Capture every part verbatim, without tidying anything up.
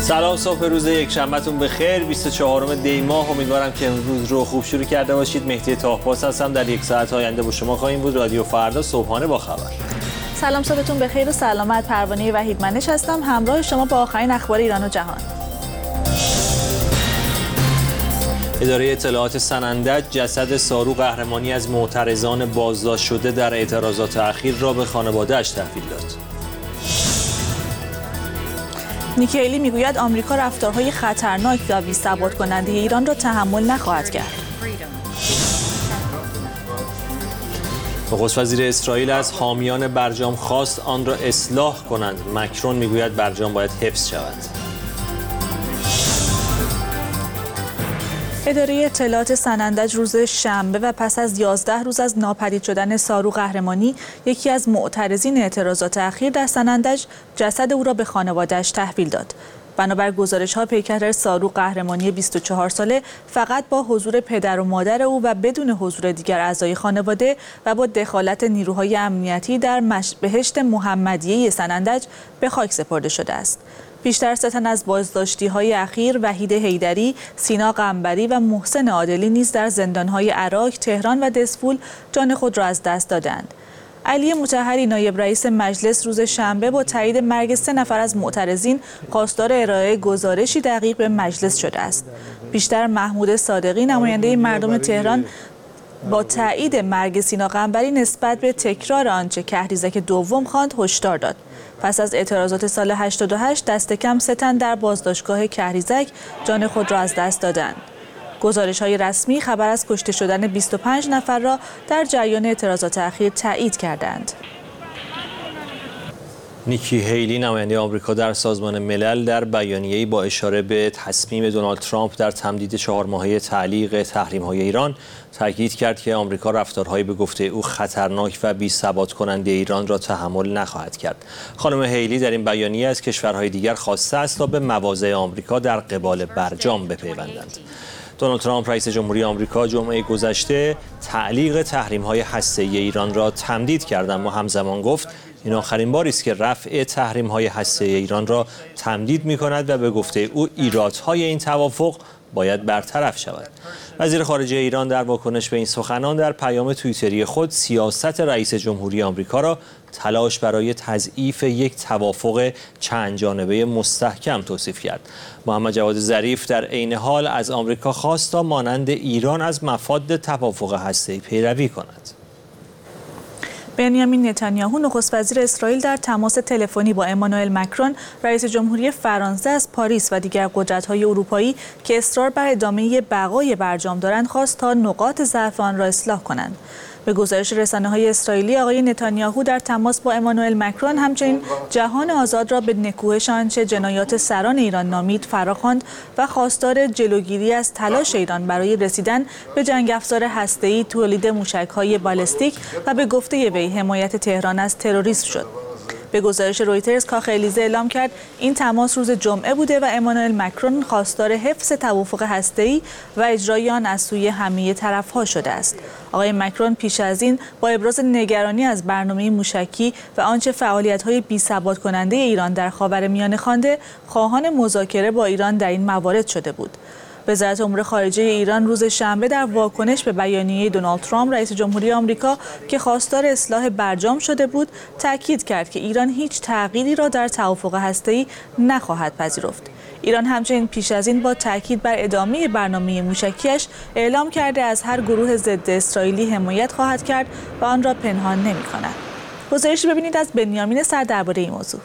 سلام، صبح روز یک شنبهتون بخیر. بیست و چهارم دی ماه. امیدوارم که امروز رو خوب شروع کرده باشید. مهدی طاهباز هستم. در یک ساعت آینده با شما خواهیم بود. رادیو فردا صبحانه با خبر. سلام، صبحتون بخیر و سلامت. پروانه وحیدمنش هستم، همراه شما با آخرین اخبار ایران و جهان. اداره اطلاعات سنندج جسد سارو قهرمانی از معترضان بازداشت شده در اعتراضات اخیر را به خانواده‌اش تحویل داد. نیکی هیلی میگوید آمریکا رفتارهای خطرناک و بی‌ثبات کننده ایران را تحمل نخواهد کرد. نخست وزیر اسرائیل از حامیان برجام خواست آن را اصلاح کنند. مکرون میگوید برجام باید حفظ شود. اداره اطلاعات سنندج روز شنبه و پس از یازده روز از ناپدید شدن سارو قهرمانی، یکی از معترضین اعتراضات اخیر در سنندج، جسد او را به خانواده‌اش تحویل داد. بنابر گزارش‌ها پیکر سارو قهرمانی بیست و چهار ساله فقط با حضور پدر و مادر او و بدون حضور دیگر اعضای خانواده و با دخالت نیروهای امنیتی در بهشت محمدیه سنندج به خاک سپرده شده است. بیشتر سه تن از بازداشتی‌های اخیر، وحید حیدری، سینا قنبری و محسن عادلی نیز در زندان‌های عراق، تهران و دسفول جان خود را از دست دادند. علی مطهری نایب رئیس مجلس روز شنبه با تایید مرگ سه نفر از معترضین خواستار ارائه گزارشی دقیق به مجلس شده است. بیشتر محمود صادقی نماینده مردم تهران با تایید مرگ سینا قنبری نسبت به تکرار آنچه کهریزک دوم خواند هشدار داد. پس از اعتراضات سال هشتاد و هشت دست کم سه تن در بازداشتگاه کهریزک جان خود را از دست دادند. گزارش‌های رسمی خبر از کشته شدن بیست و پنج نفر را در جریان اعتراضات اخیر تایید کردند. نیکی هیلی نماینده آمریکا در سازمان ملل در بیانیه‌ای با اشاره به تصمیم دونالد ترامپ در تمدید چهار ماهه تعلیق تحریم‌های ایران تاکید کرد که آمریکا رفتارهایی به گفته او خطرناک و بی‌ثبات کننده ایران را تحمل نخواهد کرد. خانم هیلی در این بیانیه از کشورهای دیگر خواسته است تا به مواضع آمریکا در قبال برجام بپیوندند. دونالد ترامپ رئیس جمهوری آمریکا جمعه گذشته تعلیق تحریم‌های هسته‌ای ایران را تمدید کرد، اما همزمان گفت این آخرین باری است که رفع تحریم‌های هسته‌ای ایران را تمدید می‌کند و به گفته او ایرادهای این توافق باید برطرف شود. وزیر خارجه ایران در واکنش به این سخنان در پیام توییتری خود سیاست رئیس جمهوری آمریکا را تلاش برای تضعیف یک توافق چند جانبه مستحکم توصیف کرد. محمد جواد ظریف در عین حال از آمریکا خواست تا مانند ایران از مفاد توافق هسته‌ای پیروی کند. بنیامین نتانیاهو نخست وزیر اسرائیل در تماس تلفنی با امانوئل مکرون رئیس جمهوری فرانسه از پاریس و دیگر قدرت‌های اروپایی که اصرار بر ادامه بقای برجام دارند خواست تا نقاط ضعف آن را اصلاح کنند. به گزارش رسانه‌های اسرائیلی، آقای نتانیاهو در تماس با امانوئل مکرون همچنین جهان آزاد را به نکوهش آنچه جنایات سران ایران نامید فراخواند و خواستار جلوگیری از تلاش ایران برای رسیدن به جنگ افزار هسته‌ای، تولید موشک‌های بالستیک و به گفته وی حمایت تهران از تروریسم شد. به گزارش رویترز، کاخ الیزه اعلام کرد این تماس روز جمعه بوده و امانوئل مکرون خواستار حفظ توافق هسته‌ای و اجرای آن از سوی همه طرف‌ها شده است. آقای مکرون پیش از این با ابراز نگرانی از برنامه موشکی و آنچه فعالیت‌های بی‌ثبات کننده ایران در خاورمیانه خوانده، خواهان مذاکره با ایران در این موارد شده بود. وزارت امور خارجه ایران روز شنبه در واکنش به بیانیه دونالد ترامپ رئیس جمهوری آمریکا که خواستار اصلاح برجام شده بود، تاکید کرد که ایران هیچ تغییری را در توافق هسته‌ای نخواهد پذیرفت. ایران همچنین پیش از این با تاکید بر ادامه برنامه موشکیش اعلام کرده از هر گروه ضد اسرائیلی حمایت خواهد کرد و آن را پنهان نمی‌کند. گزارشی ببینید از بنیامین سر درباره این موضوع.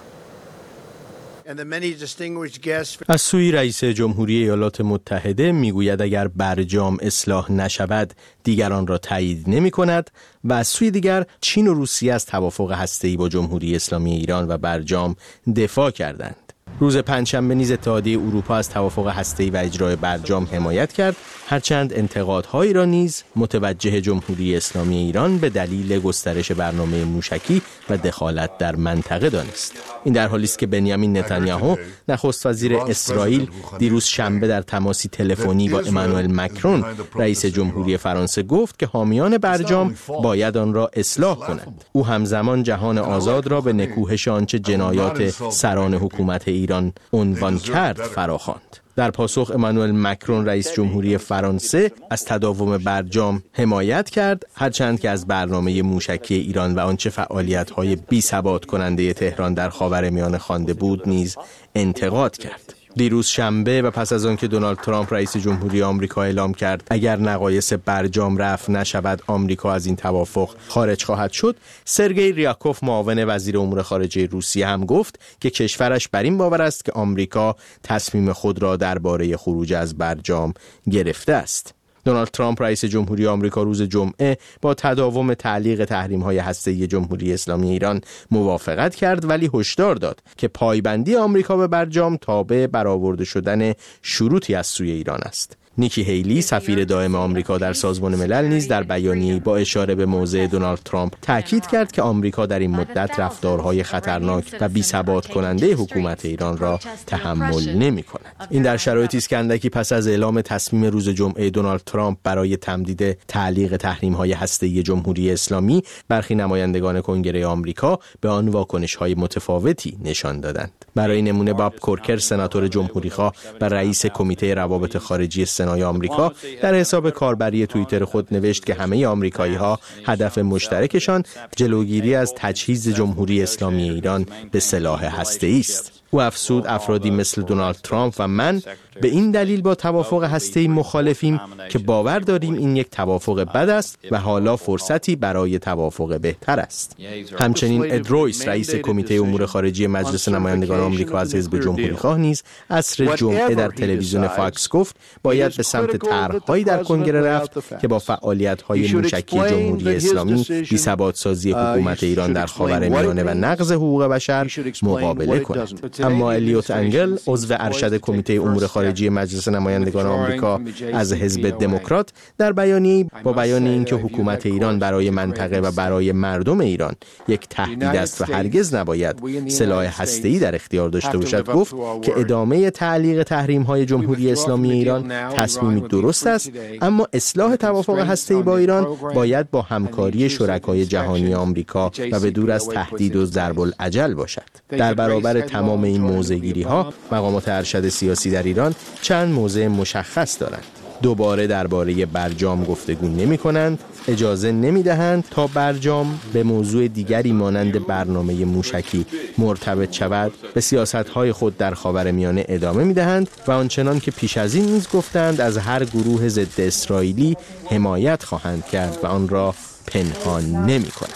از سوی رئیس جمهوری ایالات متحده میگوید اگر برجام اصلاح نشود دیگران را تایید نمی کند و از سوی دیگر چین و روسیه از توافق هسته‌ای با جمهوری اسلامی ایران و برجام دفاع کردند. روز پنجشنبه نیز اتحادیه اروپا از توافق هسته‌ای و اجرای برجام حمایت کرد، هرچند انتقادهایی را نیز متوجه جمهوری اسلامی ایران به دلیل گسترش برنامه موشکی و دخالت در منطقه دانست. این در حالی است که بنیامین نتانیاهو نخست وزیر اسرائیل دیروز شنبه در تماسی تلفنی با امانوئل مکرون رئیس جمهوری فرانسه گفت که حامیان برجام باید آن را اصلاح کنند. او همزمان جهان آزاد را به نکوهش آنچه جنایات سران حکومت ایران ایران عنوان کرد فراخواند. در پاسخ امانوئل مکرون رئیس جمهوری فرانسه از تداوم برجام حمایت کرد، هرچند که از برنامه موشکی ایران و آنچه فعالیت‌های بی‌ثبات کننده تهران در خاورمیانه خوانده بود نیز انتقاد کرد. دیروز شنبه و پس از آنکه دونالد ترامپ رئیس جمهوری آمریکا اعلام کرد اگر نقایص برجام رفع نشود آمریکا از این توافق خارج خواهد شد، سرگئی ریاکوف معاون وزیر امور خارجه روسیه هم گفت که کشورش بر این باور است که آمریکا تصمیم خود را درباره خروج از برجام گرفته است. دونالد ترامپ رئیس جمهوری آمریکا روز جمعه با تداوم تعلیق تحریم‌های هسته‌ای جمهوری اسلامی ایران موافقت کرد، ولی هشدار داد که پایبندی آمریکا به برجام تابع برآورده شدن شروطی از سوی ایران است. نیکی هیلی سفیر دائم آمریکا در سازمان ملل نیز در بیانیه‌ای با اشاره به موضع دونالد ترامپ تاکید کرد که آمریکا در این مدت رفتارهای خطرناک و بی‌ثبات کننده حکومت ایران را تحمل نمی‌کند. این در شرایطی است که اندکی پس از اعلام تصمیم روز جمعه دونالد ترامپ برای تمدید تعلیق تحریم‌های هسته‌ای جمهوری اسلامی، برخی نمایندگان کنگره آمریکا به آن واکنش‌های متفاوتی نشان دادند. برای نمونه باب کورکر سناتور جمهوری‌خواه و رئیس کمیته روابط خارجی سنای آمریکا در حساب کاربری توییتر خود نوشت که همه آمریکایی‌ها هدف مشترکشان جلوگیری از تجهیز جمهوری اسلامی ایران به سلاح هسته‌ای است. او افزود افرادی مثل دونالد ترامپ و من به این دلیل با توافق هسته‌ای مخالفیم که باور داریم این یک توافق بد است و حالا فرصتی برای توافق بهتر است. همچنین اد رویس رئیس کمیته امور خارجی مجلس نمایندگان آمریکا از حزب جمهوری‌خواه نیز عصر جمعه در تلویزیون فاکس گفت باید به سمت طرح‌هایی در کنگره رفت که با فعالیت‌های موشکی جمهوری اسلامی، بی‌ثبات‌سازی حکومت ایران در خاورمیانه و نقض حقوق بشر مقابله کند. اما الیوت انگل عضو ارشد کمیته امور خارجی مجلس نمایندگان آمریکا از حزب دموکرات در بیانیه‌ای با بیان اینکه حکومت ایران برای منطقه و برای مردم ایران یک تهدید است و هرگز نباید سلاح هسته‌ای در اختیار داشته باشد، گفت که ادامه تعلیق تحریم‌های جمهوری اسلامی ایران تصمیمی درست است، اما اصلاح توافق هسته‌ای با ایران باید با همکاری شرکای جهانی آمریکا و به دور از تهدید و ضرب الاجل باشد. در برابر تمام این موضع‌گیری‌ها مقامات ارشد سیاسی در ایران چند موضع مشخص دارند. دوباره درباره برجام گفتگو نمی‌کنند، اجازه نمی‌دهند تا برجام به موضوع دیگری مانند برنامه موشکی مرتبط شود، به سیاست‌های خود در خاورمیانه ادامه می‌دهند و آنچنان که پیش از این نیز گفتند از هر گروه ضد اسرائیلی حمایت خواهند کرد و آن را پنهان نمی‌کنند.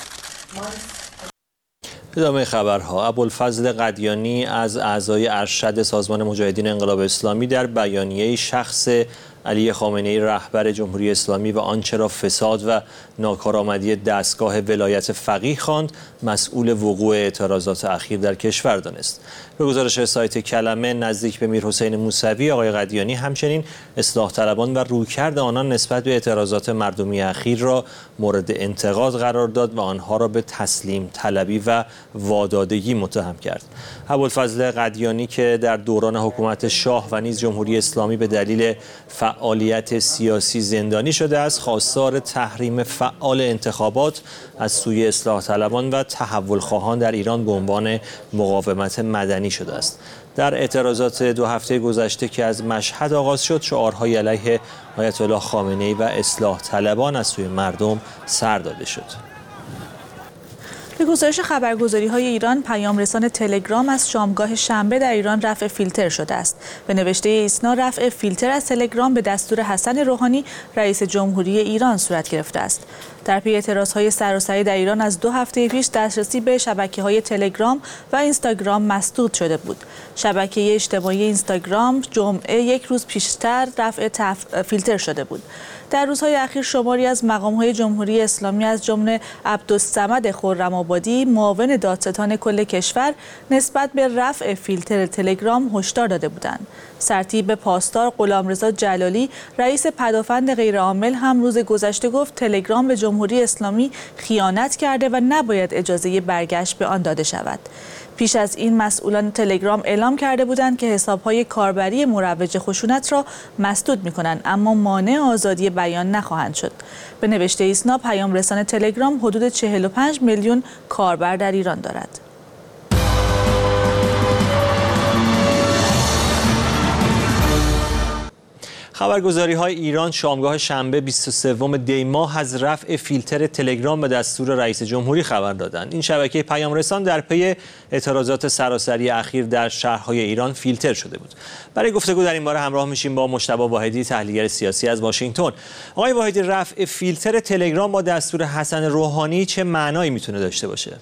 ادامه خبرها. ابوالفضل قدیانی از اعضای ارشد سازمان مجاهدین انقلاب اسلامی در بیانیه‌ای شخص علی خامنه‌ای رهبر جمهوری اسلامی و آنچه را فساد و ناکارآمدی دستگاه ولایت فقیه خواند مسئول وقوع اعتراضات اخیر در کشور دانست. به گزارش سایت کلمه نزدیک به میرحسین موسوی، آقای قدیانی همچنین اصلاح طلبان و رویکرد آنان نسبت به اعتراضات مردمی اخیر را مورد انتقاد قرار داد و آنها را به تسلیم طلبی و وادادگی متهم کرد. ابوالفضل قدیانی که در دوران حکومت شاه و نیز جمهوری اسلامی به دلیل فعالیت سیاسی زندانی شده است، خواستار تحریم فعال انتخابات از سوی اصلاح طلبان و تحول خواهان در ایران به عنوان مقاومت مدنی شده است. در اعتراضات دو هفته گذشته که از مشهد آغاز شد، شعارهای علیه آیت الله خامنه‌ای و اصلاح طلبان از سوی مردم سر داده شد. به گزارش خبرگزاری‌های ایران، پیام رسان تلگرام از شامگاه شنبه در ایران رفع فیلتر شده است. به نوشته ایسنا، رفع فیلتر از تلگرام به دستور حسن روحانی رئیس جمهوری ایران صورت گرفته است. در پی اعتراضهای سراسری در ایران از دو هفته پیش دسترسی به شبکه‌های تلگرام و اینستاگرام مسدود شده بود. شبکه اجتماعی اینستاگرام جمعه یک روز پیشتر رفع تف... فیلتر شده بود. در روزهای اخیر شماری از مقام‌های جمهوری اسلامی از جمله عبدالصمد خرم‌آبادی، معاون دادستان کل کشور، نسبت به رفع فیلتر تلگرام هشدار داده بودند. سرتیپ پاسدار غلامرضا جلالی، رئیس پدافند غیرعامل، هم روز گذشته گفت تلگرام به جمهوری اسلامی خیانت کرده و نباید اجازه برگشت به آن داده شود. پیش از این مسئولان تلگرام اعلام کرده بودند که حساب‌های کاربری مروج خشونت را مسدود می‌کنند، اما مانع آزادی بیان نخواهند شد. به نوشته ایسنا، پیام رسان تلگرام حدود چهل و پنج میلیون کاربر در ایران دارد. خبرگزاری‌های ایران شامگاه شنبه بیست و سوم دی ماه از رفع فیلتر تلگرام به دستور رئیس جمهوری خبر دادند. این شبکه پیام رسان در پی اعتراضات سراسری اخیر در شهرهای ایران فیلتر شده بود. برای گفتگو در این باره همراه میشیم با مجتبی واحدی، تحلیلگر سیاسی از واشنگتن. آقای واحدی، رفع فیلتر تلگرام با دستور حسن روحانی چه معنایی میتونه داشته باشه؟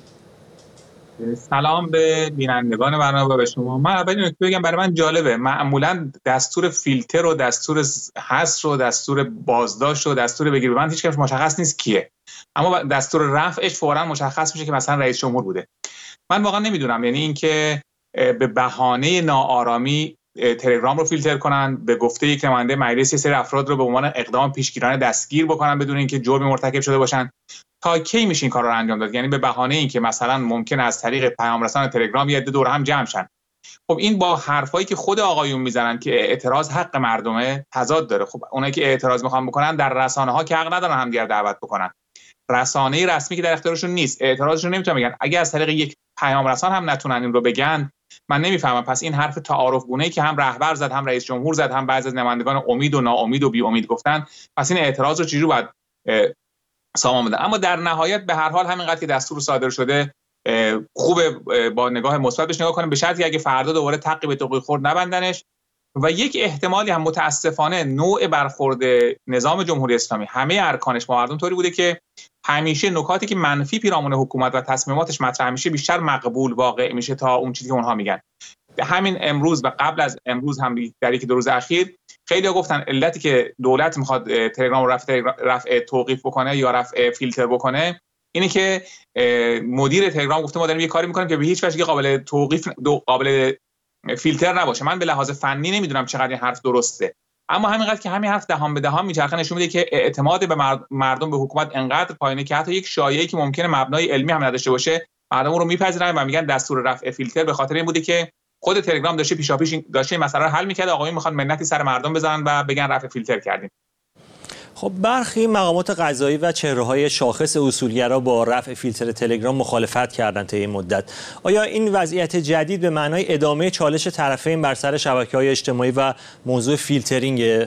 سلام به بینندگان برنامه و به شما. من اول اینو بگم، برای من جالبه، معمولا دستور فیلتر و دستور حذف و دستور بازداشت و دستور بگیر ببند هیچ کس مشخص نیست کیه، اما دستور رفعش فوراً مشخص میشه که مثلا رئیس جمهور بوده. من واقعا نمیدونم، یعنی اینکه به بهانه ناآرامی تلگرام رو فیلتر کنن، به گفته یک نماینده مجلس یه سری افراد رو به عنوان اقدام پیشگیرانه دستگیر بکنن بدون اینکه جرمی مرتکب شده باشن، تا کی میشه این کار رو انجام داد؟ یعنی به بهانه اینکه مثلا ممکن از طریق پیام رسان تلگرام یه عده دور هم جمع شن. خب این با حرفایی که خود آقایون میزنن که اعتراض حق مردمه تضاد داره. خب اونایی که اعتراض میخوان بکنن در رسانه‌ها که حق ندارن همدیگر دعوت بکنن، رسانه رسمی که در اختیارشون نیست اعتراضشون نمیتونن بگن. اگه از طریق یک پیام رسان هم نتونن این رو بگن، من نمیفهمم پس این حرف تعارف گونه‌ای که هم رهبر زد، هم رئیس جمهور زد، هم بعضی از نمایندگان امید و ناامید و بی امید گفتن، پس این اعتراض رو چجوری باید سامان بدن؟ اما در نهایت به هر حال همینقدر که دستور صادر شده خوبه با نگاه مثبت بهش نگاه کنیم، به شرطی اگه فردا دوباره تقی به توقی خورد نبندنش. و یک احتمالی هم متاسفانه نوع برخورد نظام جمهوری اسلامی همه ارکانش با مردم طوری بوده که همیشه نکاتی که منفی پیرامون حکومت و تصمیماتش مطرح میشه بیشتر مقبول واقع میشه تا اون چیزی که اونها میگن. همین امروز و قبل از امروز هم در یک دو روز اخیر خیلی ها گفتن علتی که دولت میخواد تلگرام رو رفع رفع توقیف بکنه یا رفع فیلتر بکنه اینه که مدیر تلگرام گفته ما داریم یه کاری میکنیم که به هیچ وجه قابل توقیف قابل فیلتر نباشه. من به لحاظ فنی نمیدونم چقدر این حرف درسته، اما همینقدر که همین حرف دهان به دهان میچرخه نشون میده که اعتماد به مردم به حکومت انقدر پایینه که حتی یک شایعه‌ای که ممکنه مبنای علمی هم نداشته باشه مردم رو میپذیرن و میگن دستور رفع فیلتر به خاطر این بوده که خود تلگرام داشته پیشاپیش داشته این مسئله رو حل میکرد. آقایون میخوان منتی سر مردم بزنن و بگن رفع فیلتر کردیم. خب برخی مقامات قضایی و چهره‌های شاخص اصولگرا با رفع فیلتر تلگرام مخالفت کردند طی این مدت. آیا این وضعیت جدید به معنای ادامه چالش طرفین بر سر شبکه‌های اجتماعی و موضوع فیلترینگ؟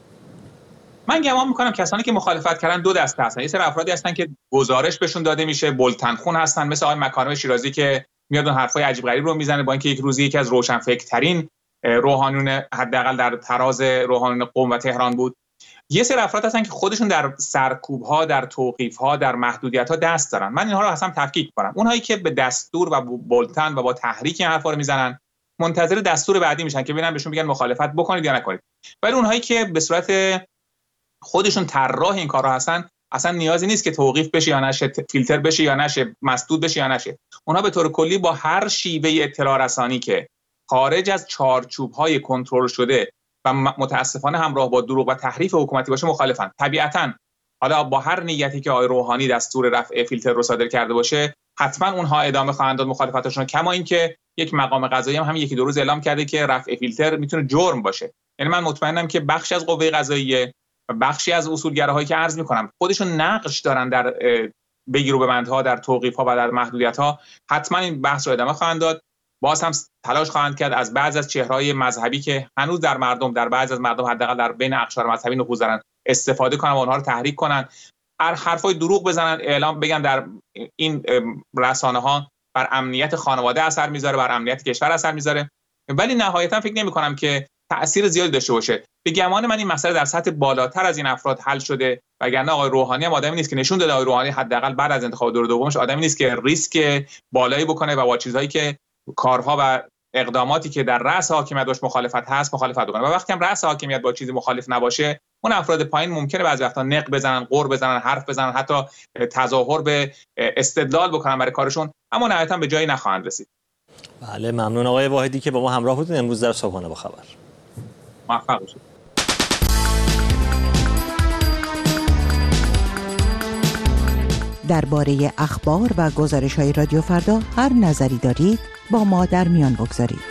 من گمان میکنم کسانی که مخالفت کردن دو دسته هستن. یه سری افرادی هستن که گزارش بهشون داده میشه، بولتنخون هستن، مثل آقای مکارم شیرازی که میاد اون حرفای عجیب غریب رو میزنه، با اینکه یک روزی یکی از روشنفکرترین روحانیون حداقل در تراز روحانیون قم و تهران بود. یه سری افراد هستن که خودشون در سرکوب‌ها، در توقیف‌ها، در محدودیت‌ها دست دارن. من اینها رو اصلا تفکیک می‌کنم. اونهایی که به دستور و بولتن و با تحریک این حرفا رو میزنن منتظر دستور بعدی میشن که ببینن بهشون بگن مخالفت بکنید یا نکنید. ولی اونهایی که به صورت خودشون طراح این کارا هستن اصلا نیازی نیست که توقیف بشه یا نشه، فیلتر بشه یا نشه، مسدود بشه یا نشه. اونها به طور کلی با هر شیوه اطلاع رسانی که خارج از چارچوب‌های کنترل شده و متاسفانه همراه با دروغ و تحریف حکومتی باشه مخالفن. طبیعتاً حالا با هر نیتی که آقای روحانی دستور رفع فیلتر رو صادر کرده باشه حتما اونها ادامه خواهند داد مخالفتاشون، کما اینکه یک مقام قضایی هم همین یکی دو روز اعلام کرده که رفع فیلتر میتونه جرم باشه. یعنی من مطمئنم که بخشی از قوه قضاییه و بخشی از اصولگراهایی که عرض میکنم خودشون نقش دارن در بگیر و ببندها، در توقیف‌ها و در محدودیت‌ها، حتما این بحث رو ادامه خواهند داد. باز هم تلاش خواهند کرد از بعضی از چهره‌های مذهبی که هنوز در مردم در بعضی از مردم حداقل در بین اقشار مذهبی نفوذ دارن استفاده کنن و اونها رو تحریک کنن، هر حرفای دروغ بزنن، اعلام بگن در این رسانه‌ها بر امنیت خانواده اثر میذاره، بر امنیت کشور اثر میذاره. ولی نهایتا فکر نمی‌کنم که تأثیر زیادی داشته باشه. به گمان من این مسئله در سطح بالاتر از این افراد حل شده، وگرنه آقای روحانی هم آدمی نیست که نشون داده. آقای روحانی حداقل بعد از انتخاب دور دومش آدمی نیست که ریسک بالایی بکنه و با چیزهایی که کارها و اقداماتی که در رأس حاکمیت باش مخالفت هست مخالفت بکنه. و وقتی هم رأس حاکمیت با چیزی مخالف نباشه، اون افراد پایین ممکنه بعضی وقتا نق بزنن، قر بزنن، حرف بزنن، حتی تظاهر به استدلال بکنن برای کارشون، اما نهایتا به جایی نخواهند رسید. بله، ممنون آقای واحدی که با ما همراه بودین امروز در صبحانه با خبر. موفق باشید. درباره اخبار و گزارش‌های رادیو فردا هر نظری دارید با ما در میان بگذارید.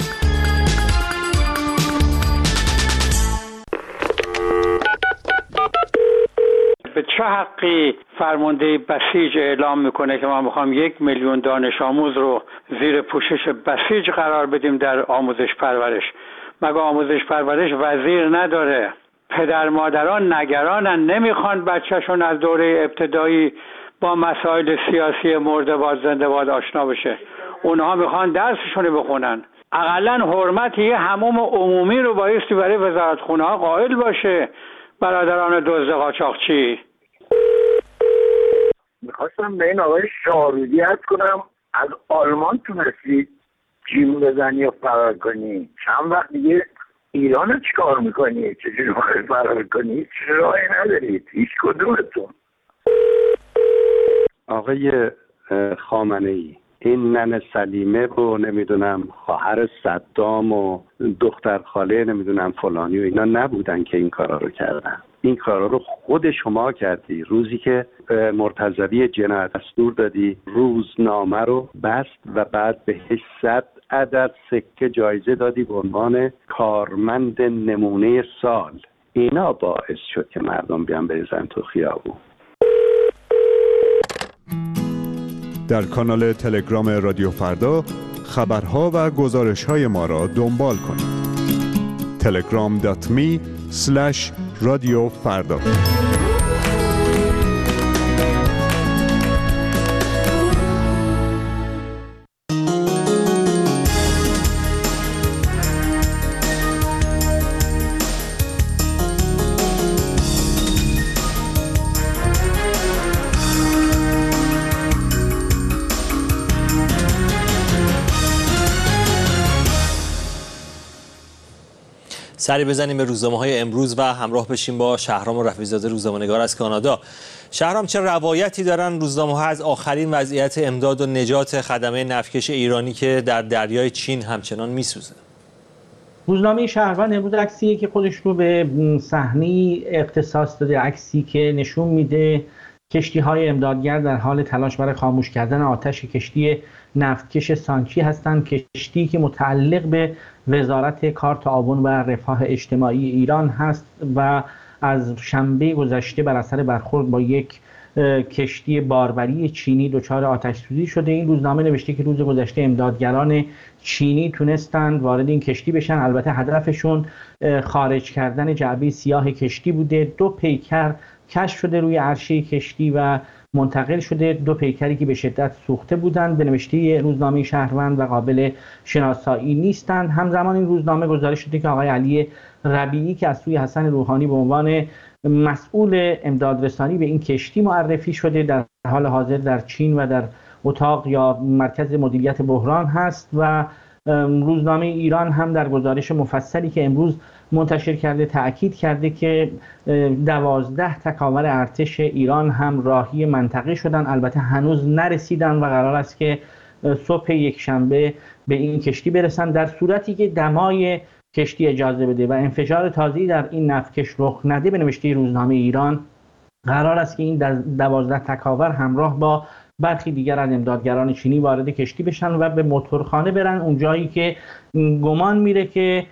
به چه حقی فرمانده بسیج اعلام میکنه که ما میخوام یک میلیون دانش آموز رو زیر پوشش بسیج قرار بدیم در آموزش پرورش؟ مگه آموزش پرورش وزیر نداره؟ پدر مادران نگرانن، نمیخوان بچهشون از دوره ابتدایی با مسائل سیاسی مرده باد زنده باد آشنا بشه. اونها میخوان درسشون رو بخونن. اقلا حرمت یه حموم عمومی رو بایستی برای وزارتخونه ها قائل باشه. برادران دزد قاچاقچی، میخواستم به این آقای شاهرودی عرض کنم از آلمان تونستی جیم بزنی و فرار کنی، چند وقت دیگه ایران رو چیکار میکنی؟ چجوری باید فرار کنی؟ هیچ راهی ندارید هیچ کدومتون. آقای خامنه‌ای، این ننه سلیمه و نمیدونم خواهر صدام و دختر خاله نمیدونم فلانی و اینا نبودن که این کارا رو کردن. این کارا رو خود شما کردی. روزی که مرتضوی جنایت دستور دادی، روزنامه رو بست و بعد بهش صد عدد سکه جایزه دادی به عنوان کارمند نمونه سال. اینا باعث شد که مردم بیان بریزن تو خیابون. در کانال تلگرام رادیو فردا خبرها و گزارش‌های ما را دنبال کنید. تلگرام دات می اسلش رادیو فردا. سری بزنیم به روزنامه‌های امروز و همراه بشیم با شهرام رفیع‌زاده، روزنامه‌نگار از کانادا. شهرام، چه روایتی دارن روزنامه‌ها از آخرین وضعیت امداد و نجات خدمه نفتکش ایرانی که در دریای چین همچنان میسوزه؟ روزنامه شهروند امروز عکسیه که خودش رو به صحنه اختصاص داده، عکسی که نشون میده کشتی‌های امدادگر در حال تلاش برای خاموش کردن آتش کشتی نفتکش سانچی هستند. کشتی که متعلق به وزارت کار، تعاون و رفاه اجتماعی ایران هست و از شنبه گذشته بر اثر برخورد با یک کشتی باربری چینی دچار آتش سوزی شده. این روزنامه نوشته که روز گذشته امدادگران چینی تونستند وارد این کشتی بشن. البته هدفشون خارج کردن جعبه سیاه کشتی بوده. دو پیکر کشف شده روی عرشه کشتی و منتقل شده، دو پیکری که به شدت سوخته بودند. به نوشته روزنامه شهروند و قابل شناسایی نیستند. همزمان این روزنامه گزارش شده که آقای علی ربیعی که از سوی حسن روحانی به عنوان مسئول امدادرسانی به این کشتی معرفی شده، در حال حاضر در چین و در اتاق یا مرکز مدیریت بحران هست. و روزنامه ایران هم در گزارش مفصلی که امروز منتشر کرده تأکید کرده که دوازده تکاور ارتش ایران هم راهی منطقه شدن، البته هنوز نرسیدن و قرار است که صبح یک شنبه به این کشتی برسن. در صورتی که دمای کشتی اجازه بده و انفجار تازه‌ای در این نفتکش رخ نده، به نوشته روزنامه ایران قرار است که این دوازده تکاور همراه با برخی دیگر از امدادگران چینی وارد کشتی بشن و به موتورخانه برن، اون جایی که گمان میره که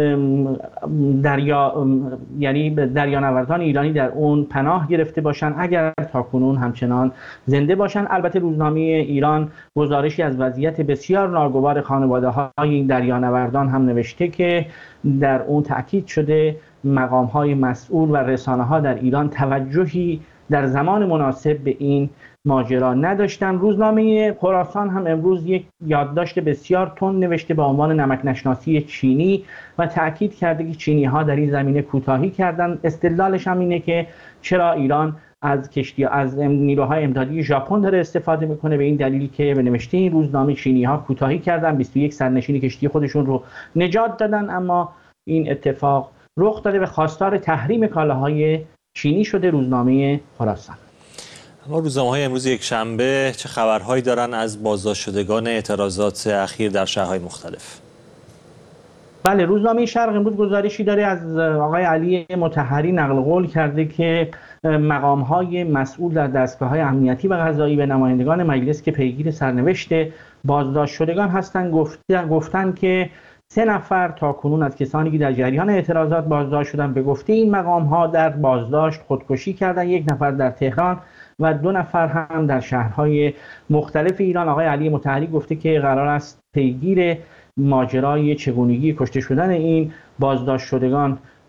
دریا یعنی دریانوردان ایرانی در اون پناه گرفته باشن، اگر تاکنون همچنان زنده باشن. البته روزنامه ایران گزارشی از وضعیت بسیار ناگوار خانواده‌های این دریانوردان هم نوشته که در اون تأکید شده مقام‌های مسئول و رسانه‌ها در ایران توجهی در زمان مناسب به این ماجرا نداشتن. روزنامه خراسان هم امروز یک یادداشت بسیار تند نوشته با عنوان نمک نشناسی چینی و تأکید کرده که چینی ها در این زمینه کوتاهی کردن. استدلالش هم اینه که چرا ایران از کشتی از نیروهای امدادی ژاپن داره استفاده میکنه، به این دلیل که به نوشته این روزنامه چینی ها کوتاهی کردن، بیست و یک سرنشین کشتی خودشون رو نجات دادن، اما این اتفاق رخ داده و خواستار تحریم کالاهای چینی شده روزنامه خراسان. اما روزنامه‌های امروز یک شنبه چه خبرهایی دارن از بازداشت شدگان اعتراضات اخیر در شهرهای مختلف؟ بله، روزنامه شرق امروز گزارشی داره از آقای علی مطهری نقل قول کرده که مقام‌های مسئول در دستگاه‌های امنیتی و قضایی به نمایندگان مجلس که پیگیر سرنوشت بازداشت شدگان هستند گفتن گفتن که سه نفر تاکنون از کسانی که در جریان اعتراضات بازداشت شدن به گفته این مقام‌ها در بازداشت خودکشی کردن، یک نفر در تهران و دو نفر هم در شهرهای مختلف ایران. آقای علی مطهری گفته که قرار است پیگیر ماجرای چگونگی کشته شدن این بازداشت شدگان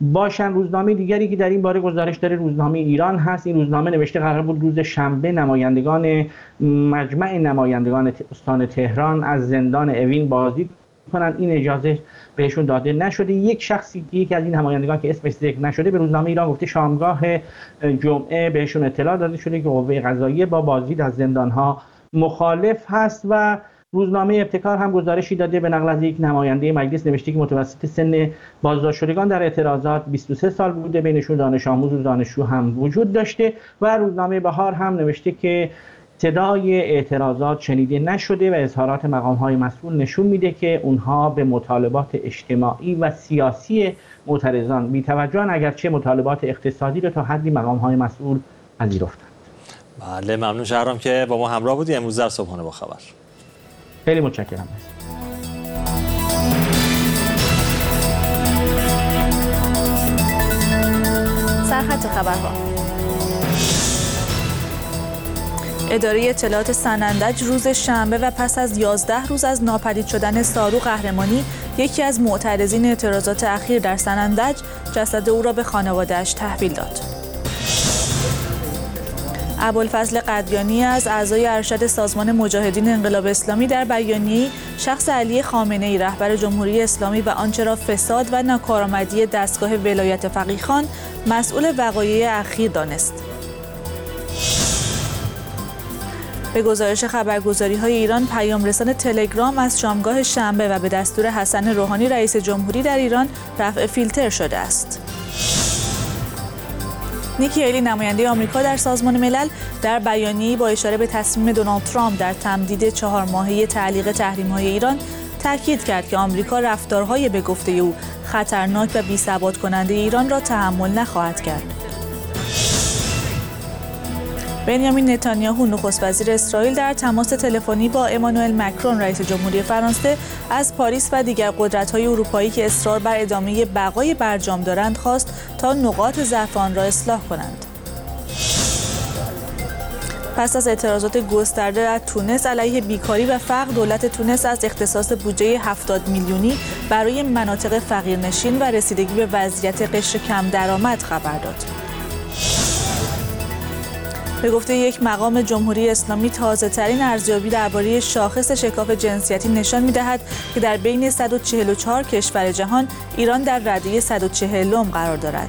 باشن. روزنامه دیگری که در این باره گزارش داره روزنامه ایران هست. این روزنامه نوشته قرار بود روز شنبه نمایندگان مجمع نمایندگان استان تهران از زندان اوین بازدید کنن. این اجازه بهشون داده نشده. یک شخصی یکی از این نمایندگان که اسمش ذکر نشده به روزنامه ایران گفته شامگاه جمعه بهشون اطلاع داده شده که قوه قضاییه با بازدید از زندانها مخالف هست. و روزنامه ابتکار هم گزارشی داده به نقل از یک نماینده مجلس نوشته که متوسط سن بازداشت شدگان در اعتراضات بیست و سه سال بوده، بینشون دانش آموز و دانشجو هم وجود داشته. و روزنامه بهار هم نوشته که صدای اعتراضات شنیده نشده و اظهارات مقام‌های مسئول نشون میده که اونها به مطالبات اجتماعی و سیاسی معترضان بی‌توجهن، اگرچه مطالبات اقتصادی رو تا حدی مقام‌های مسئول پذیرفتند. بله، ممنون شهرام که با ما همراه بودی امروز در صبحانه با خبر. خیلی متشکرم. سرخط خبرها. اداره اطلاعات سنندج روز شنبه و پس از یازده روز از ناپدید شدن سارو قهرمانی، یکی از معترضین اعتراضات اخیر در سنندج، جسد او را به خانواده‌اش تحویل داد. ابوالفضل قدیانی از اعضای ارشد سازمان مجاهدین انقلاب اسلامی در بیانیه‌ای شخص علی خامنه‌ای رهبر جمهوری اسلامی و آنچه را فساد و ناکارآمدی دستگاه ولایت فقیه‌خان مسئول وقایع اخیر دانست. به گزارش خبرگزاری‌های ایران، پیام‌رسان تلگرام از شامگاه شنبه و به دستور حسن روحانی رئیس جمهوری در ایران رفع فیلتر شده است. نیکی هیلی نماینده آمریکا در سازمان ملل در بیانیه‌ای با اشاره به تصمیم دونالد ترامپ در تمدید چهار ماهه تعلیق تحریم‌های ایران تاکید کرد که آمریکا رفتارهای به گفته او خطرناک و بی‌ثبات کننده ایران را تحمل نخواهد کرد. بنیامین نتانیاهو نخست وزیر اسرائیل در تماس تلفنی با امانوئل مکرون رئیس جمهوری فرانسه از پاریس و دیگر قدرت‌های اروپایی که اصرار بر ادامه بقای برجام دارند خواست تا نقاط ضعف آن را اصلاح کنند. پس از اعتراضات گسترده در تونس علیه بیکاری و فقر، دولت تونس از اختصاص بودجه هفتاد میلیونی برای مناطق فقیرنشین و رسیدگی به وضعیت قشر کم درآمد خبر داد. به گفته یک مقام جمهوری اسلامی، تازه‌ترین ارزیابی درباره شاخص شکاف جنسیتی نشان می‌دهد که در بین صد و چهل و چهار کشور جهان ایران در رده صد و چهلم قرار دارد.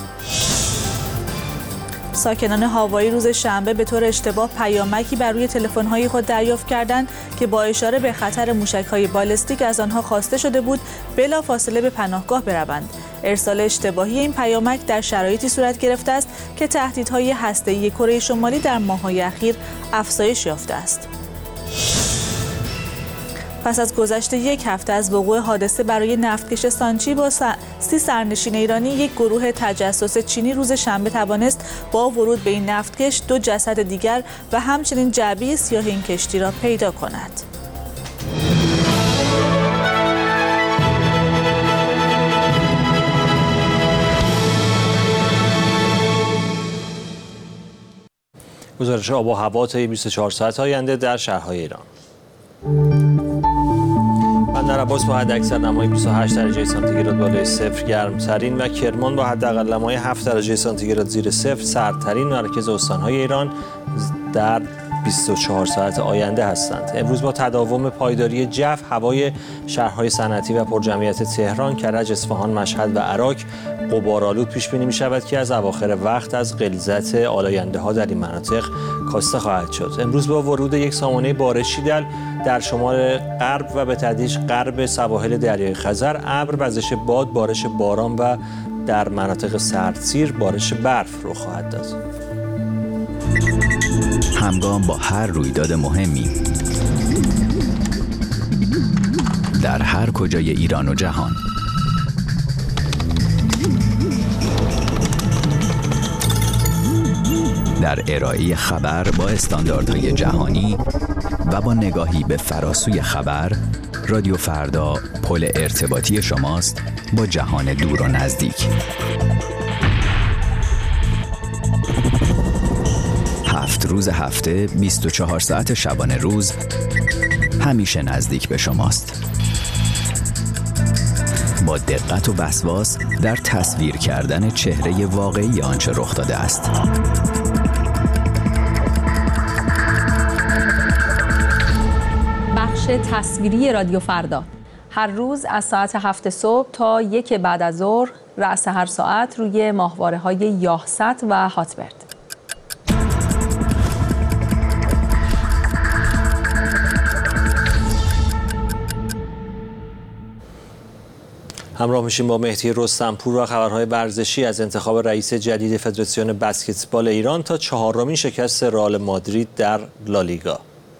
ساکنان هاوایی روز شنبه به طور اشتباه پیامکی بر روی تلفن‌های خود دریافت کردند که با اشاره به خطر موشک‌های بالستیک از آنها خواسته شده بود بلافاصله به پناهگاه بروند. ارسال اشتباهی این پیامک در شرایطی صورت گرفته است که تهدیدهای هسته‌ای کره شمالی در ماه‌های اخیر افزایش یافته است. پس از گذشت یک هفته از وقوع حادثه برای نفتکش سانچی با سی سرنشین ایرانی، یک گروه تجسس چینی روز شنبه توانست با ورود به این نفتکش دو جسد دیگر و همچنین جعبه سیاه این کشتی را پیدا کند. گزارش آب و هوا طی بیست و چهار ساعت آینده در شهرهای ایران. بندر عباس با حداکثر نمای بیست و هشت درجه سانتیگراد بالای صفر گرمترین و کرمان با حداقل نمای هفت درجه سانتیگراد زیر صفر سردترین مرکز استان‌های ایران در بیست و چهار ساعت آینده هستند. امروز با تداوم پایداری جو، هوای شهرهای صنعتی و پرجمعیت تهران، کرج، اصفهان، مشهد و عراق غبارآلود پیش بینی می شود که از اواخر وقت از غلظت آلاینده ها در این مناطق کاسته خواهد شد. امروز با ورود یک سامانه بارشی در در شمال غرب و به تدریج غرب سواحل دریای خزر، ابر، وزش باد، بارش باران و در مناطق سردسیر بارش برف رخ خواهد داد. همگام با هر رویداد مهمی در هر کجای ایران و جهان، در ارائه خبر با استانداردهای جهانی و با نگاهی به فراسوی خبر، رادیو فردا پل ارتباطی شماست با جهان دور و نزدیک. هفت روز هفته، بیست و چهار ساعت شبانه روز، همیشه نزدیک به شماست. با دقت و وسواس در تصویر کردن چهره واقعی آنچه رخ داده است. بخش تصویری رادیو فردا هر روز از ساعت هفت صبح تا یک بعد از ظهر رأس هر ساعت روی ماهواره‌های یاهست و هاتبرد. همراه میشیم با مهدی رستمپور و خبرهای ورزشی از انتخاب رئیس جدید فدراسیون بسکتبال ایران تا چهارمین شکست رئال مادرید در لالیگا.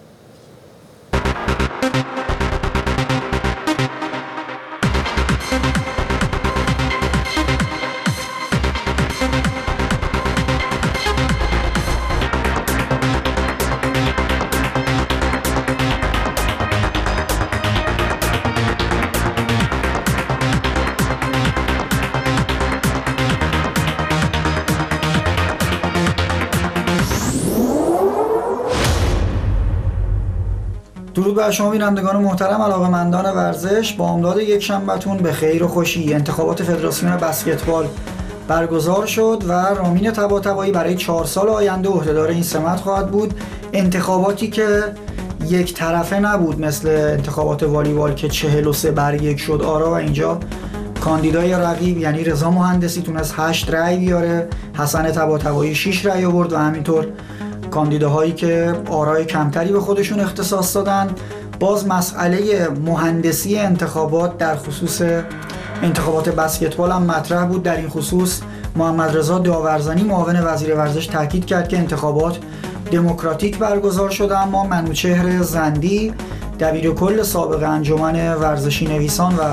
درود بر شما بینندگان محترم، علاقه‌مندان ورزش. با امداد یک شنبه‌تون به خیر و خوشی. انتخابات فدراسیون بسکتبال برگزار شد و رامین طباطبایی برای چهار سال آینده عهدهدار این سمت خواهد بود. انتخاباتی که یک طرفه نبود مثل انتخابات والیبال که چهل و سه بر یک شد آرا، و اینجا کاندیدای رقیب یعنی رضا مهندسی تونست هشت رأی بیاره، حسن طباطبایی شش رأی آورد و همینطور کاندیداهایی که آرای کمتری به خودشون اختصاص دادن. باز مسئله مهندسی انتخابات در خصوص انتخابات بسکتبال هم مطرح بود. در این خصوص محمد رضا داورزنی معاون وزیر ورزش تاکید کرد که انتخابات دموکراتیک برگزار شده، اما منوچهر زندی دبیر کل سابق انجمن ورزشی نویسان و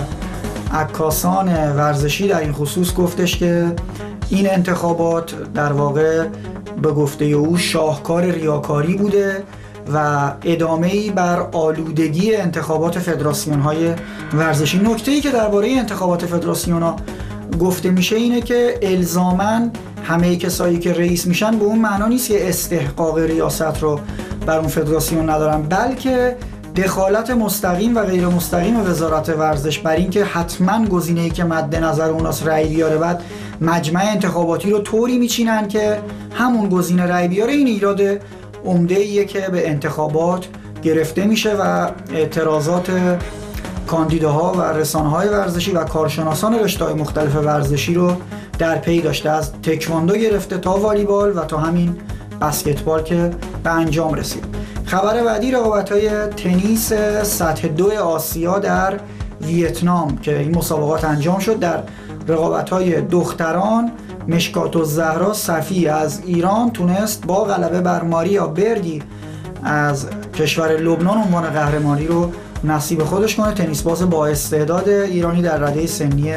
عکاسان ورزشی در این خصوص گفتش که این انتخابات در واقع به گفته او شاهکار ریاکاری بوده و ادامه‌ای بر آلودگی انتخابات فدراسیون‌های ورزشی. نکته‌ای که درباره انتخابات فدراسیون‌ها گفته میشه اینه که الزاماً همه کسایی که رئیس میشن به اون معنا نیست که استحقاق ریاست رو بر اون فدراسیون ندارن، بلکه دخالت مستقیم و غیر مستقیم وزارت ورزش بر این که حتما گزینه‌ای که مد نظر اوناست رأی بیاره. بعد مجمع انتخاباتی رو طوری میچینن که همون گزینه رأی بیاره. این ایراد عمده‌ایه که به انتخابات گرفته میشه و اعتراضات کاندیداها و رسانه‌های ورزشی و کارشناسان رشته‌های مختلف ورزشی رو در پی داشته، از تکواندو گرفته تا والیبال و تا همین بسکتبال که به انجام رسید. خبر بعدی رقابت‌های تنیس سطح دو آسیا در ویتنام که این مسابقات انجام شد. در رقابت‌های دختران مشکات الزهرا صفی از ایران تونست با غلبه بر ماریا بردی از کشور لبنان عنوان قهرمانی رو نصیب خودش کنه. تنیس باز با استعداد ایرانی در رده سنی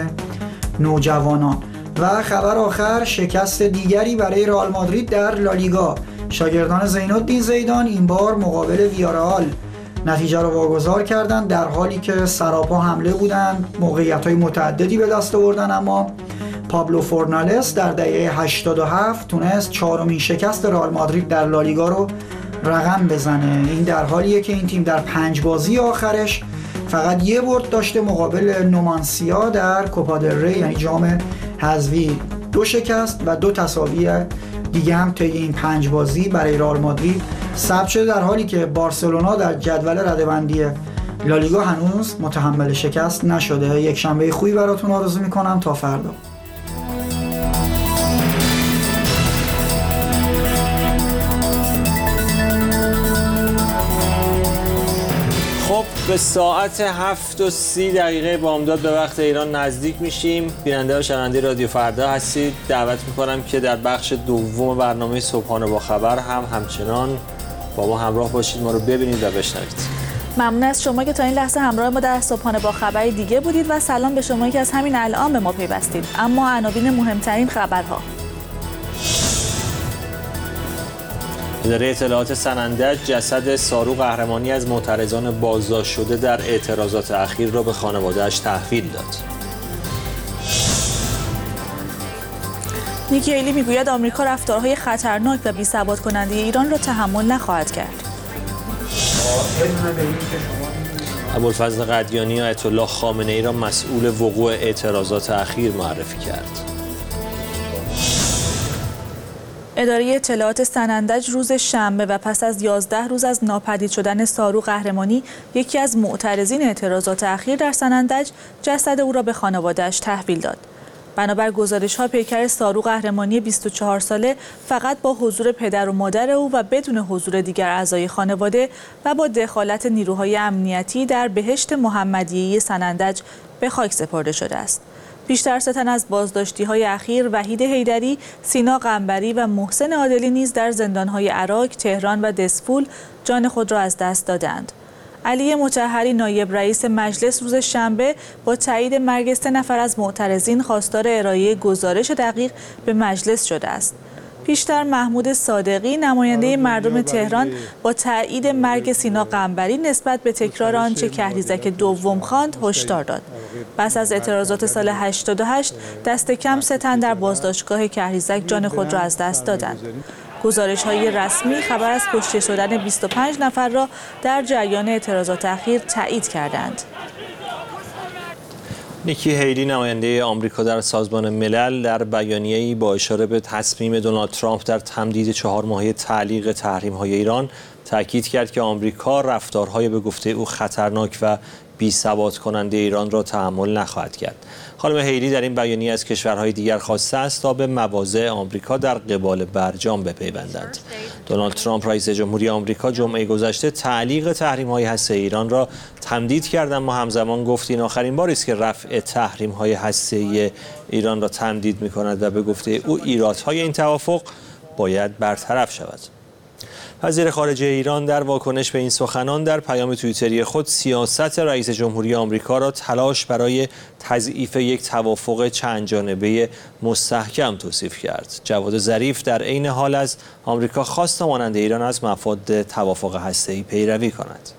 نوجوانان. و خبر آخر شکست دیگری برای رئال مادرید در لالیگا. شاگردان زین‌الدین زیدان این بار مقابل ویارئال نتیجه رو واگذار کردند، در حالی که سراپا حمله بودند، موقعیت‌های متعددی به دست آوردن، اما پابلو فورنالس در دقیقه هشتاد و هفت تونست چهارمین شکست رئال مادرید در لالیگا رو رقم بزنه. این در حالیه که این تیم در پنج بازی آخرش فقط یه برد داشته مقابل نومانسیا در کوپا دل ری یعنی جام حذفی، دو شکست و دو تساوی دیگه هم طی این پنج بازی برای رئال مادرید ثبت شده، در حالی که بارسلونا در جدول رده‌بندی لالیگا هنوز متحمل شکست نشده. یک شنبه خوبی براتون آرزو میکنم. تا فردا. خب به ساعت هفت و سی دقیقه بامداد به وقت ایران نزدیک میشیم. بیننده و شنونده رادیو فردا هستید. دعوت میکنم که در بخش دوم برنامه صبحانه با خبر هم همچنان با ما همراه باشید، ما رو ببینید و بشنوید. ممنون از شما که تا این لحظه همراه ما در صبحانه با خبر دیگه بودید و سلام به شما که از همین الان به ما پیوستید. اما عناوین مهمترین خبرها. اداره اطلاعات سنندج جسد سارو قهرمانی از معترضان بازداشت شده در اعتراضات اخیر را به خانواده‌اش تحویل داد. نیکی هیلی میگوید آمریکا رفتارهای خطرناک و بی‌ثبات کننده ایران را تحمل نخواهد کرد. ابوالفضل قدیانی آیت الله خامنه ای را مسئول وقوع اعتراضات اخیر معرفی کرد. اداره اطلاعات سنندج روز شنبه و پس از یازده روز از ناپدید شدن سارو قهرمانی، یکی از معترضین اعتراضات اخیر در سنندج، جسد او را به خانواده‌اش تحویل داد. بنابر گزارش‌ها پیکر سارو قهرمانی بیست و چهار ساله فقط با حضور پدر و مادر او و بدون حضور دیگر اعضای خانواده و با دخالت نیروهای امنیتی در بهشت محمدیه سنندج به خاک سپرده شده است. بیشتر سه تن از بازداشتی‌های اخیر، وحید حیدری، سینا قنبری و محسن عادلی نیز در زندان‌های عراق، تهران و دسفول جان خود را از دست دادند. علی مطهری نایب رئیس مجلس روز شنبه با تایید مرگ سه نفر از معترضین خواستار ارائه گزارش دقیق به مجلس شده است. پیشتر محمود صادقی نماینده مردم تهران با تایید مرگ سینا قنبری نسبت به تکرار آنچه کهریزک دوم خواند هشدار داد. پس از اعتراضات سال هشتاد و هشت دست کم سه تن در بازداشتگاه کهریزک جان خود را از دست دادند. گزارش‌های رسمی خبر از کشته شدن بیست و پنج نفر را در جریان اعتراضات اخیر تایید کردند. نیکی هیلی نماینده آمریکا در سازمان ملل در بیانیه‌ای با اشاره به تصمیم دونالد ترامپ در تمدید چهار ماهه تعلیق تحریم‌های ایران تاکید کرد که آمریکا رفتارهای به گفته او خطرناک و بی‌ثبات کننده ایران را تحمل نخواهد کرد. خانم هیلی در این بیانیه از کشورهای دیگر خواسته است تا به مواضع آمریکا در قبال برجام بپیوندند. دونالد ترامپ رئیس جمهوری آمریکا جمعه گذشته تعلیق تحریم‌های هسته‌ای ایران را تمدید کرد، اما همزمان گفت این آخرین باری است که رفع تحریم‌های هسته‌ای ایران را تمدید می‌کند و به گفته او ایرادهای این توافق باید برطرف شود. وزیر خارجه ایران در واکنش به این سخنان در پیام توییتری خود سیاست رئیس جمهوری آمریکا را تلاش برای تضعیف یک توافق چند جانبه مستحکم توصیف کرد. جواد ظریف در عین حال از آمریکا خواست مانند ایران از مفاد توافق هسته‌ای پیروی کند.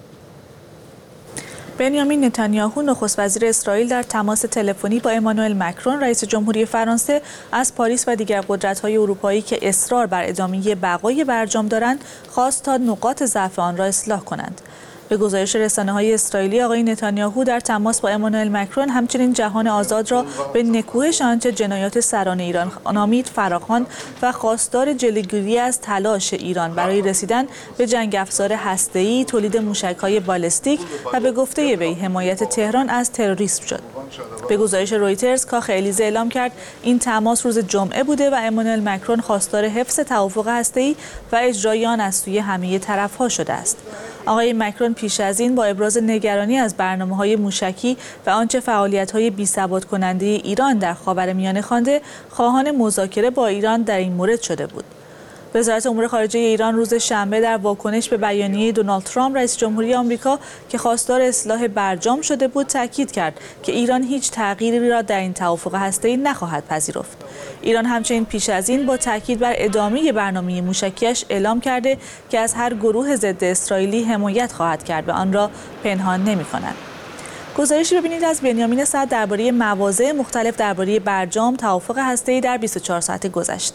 بنیامین نتانیاهو نخست وزیر اسرائیل در تماس تلفنی با امانوئل مکرون رئیس جمهوری فرانسه از پاریس و دیگر قدرت‌های اروپایی که اصرار بر ادامه بقای برجام دارند خواست تا نقاط ضعف آن را اصلاح کنند. به گزارش رسانه‌های اسرائیلی، آقای نتانیاهو در تماس با امانوئل مکرون همچنین جهان آزاد را به نکوهش آنچه جنایات سرانه ایران نامید فراخواند و خواستار جلوگیری از تلاش ایران برای رسیدن به جنگ افزار هسته‌ای، تولید موشک‌های بالستیک و به گفته وی حمایت تهران از تروریسم شد. به گزارش رویترز، کاخ الیزه اعلام کرد این تماس روز جمعه بوده و امانوئل مکرون خواستار حفظ توافق هسته‌ای و اجرای آن از سوی همه طرف‌ها شده است. آقای مکرون پیش از این با ابراز نگرانی از برنامه‌های موشکی و آنچه فعالیت‌های بی‌ثبات کننده ایران در خاورمیانه خوانده، خواهان مذاکره با ایران در این مورد شده بود. وزارت امور خارجه ایران روز شنبه در واکنش به بیانیه دونالد ترامپ رئیس جمهوری آمریکا که خواستار اصلاح برجام شده بود تاکید کرد که ایران هیچ تغییری را در این توافق هسته‌ای نخواهد پذیرفت. ایران همچنین پیش از این با تاکید بر ادامه برنامه موشکیش اعلام کرده که از هر گروه ضد اسرائیلی حمایت خواهد کرد و آن را پنهان نمی‌کند. گزارشی ببینید از بنیامین سعد درباره مواضع مختلف درباره برجام توافق هسته‌ای در بیست و چهار ساعت گذشته.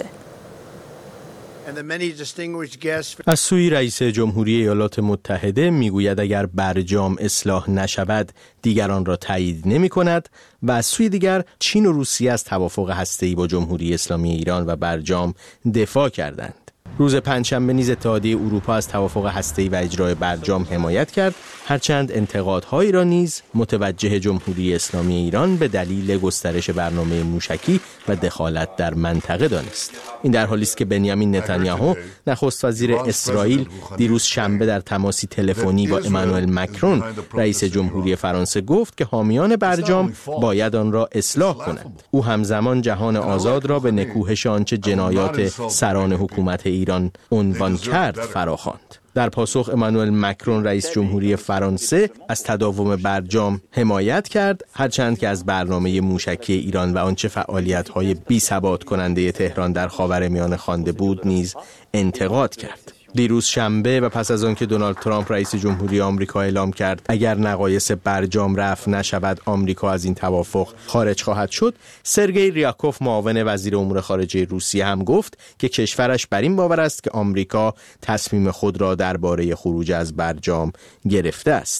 از سوی رئیس جمهوری ایالات متحده میگوید اگر برجام اصلاح نشود دیگران را تایید نمی کند و از سوی دیگر چین و روسیه از توافق هسته‌ای با جمهوری اسلامی ایران و برجام دفاع کردند. روز پنجشنبه نیز اتحادیه اروپا از توافق هسته‌ای و اجرای برجام حمایت کرد، هرچند انتقادهایی را نیز متوجه جمهوری اسلامی ایران به دلیل گسترش برنامه موشکی و دخالت در منطقه دانست. این در حالی است که بنیامین نتانیاهو نخست وزیر اسرائیل دیروز شنبه در تماسی تلفنی با امانوئل مکرون رئیس جمهوری فرانسه گفت که حامیان برجام باید آن را اصلاح کنند. او همزمان جهان آزاد را به نکوهش آنچه جنایات سران حکومت ایران عنوان کرد فراخواند. در پاسخ امانوئل مکرون رئیس جمهوری فرانسه از تداوم برجام حمایت کرد، هرچند که از برنامه موشکی ایران و آنچه فعالیت‌های بی‌ثبات کننده تهران در خاورمیانه خوانده بود نیز انتقاد کرد. دیروز شنبه و پس از آنکه دونالد ترامپ رئیس جمهوری آمریکا اعلام کرد اگر نقایص برجام رفع نشود آمریکا از این توافق خارج خواهد شد، سرگئی ریاکوف معاون وزیر امور خارجه روسیه هم گفت که کشورش بر این باور است که آمریکا تصمیم خود را درباره خروج از برجام گرفته است.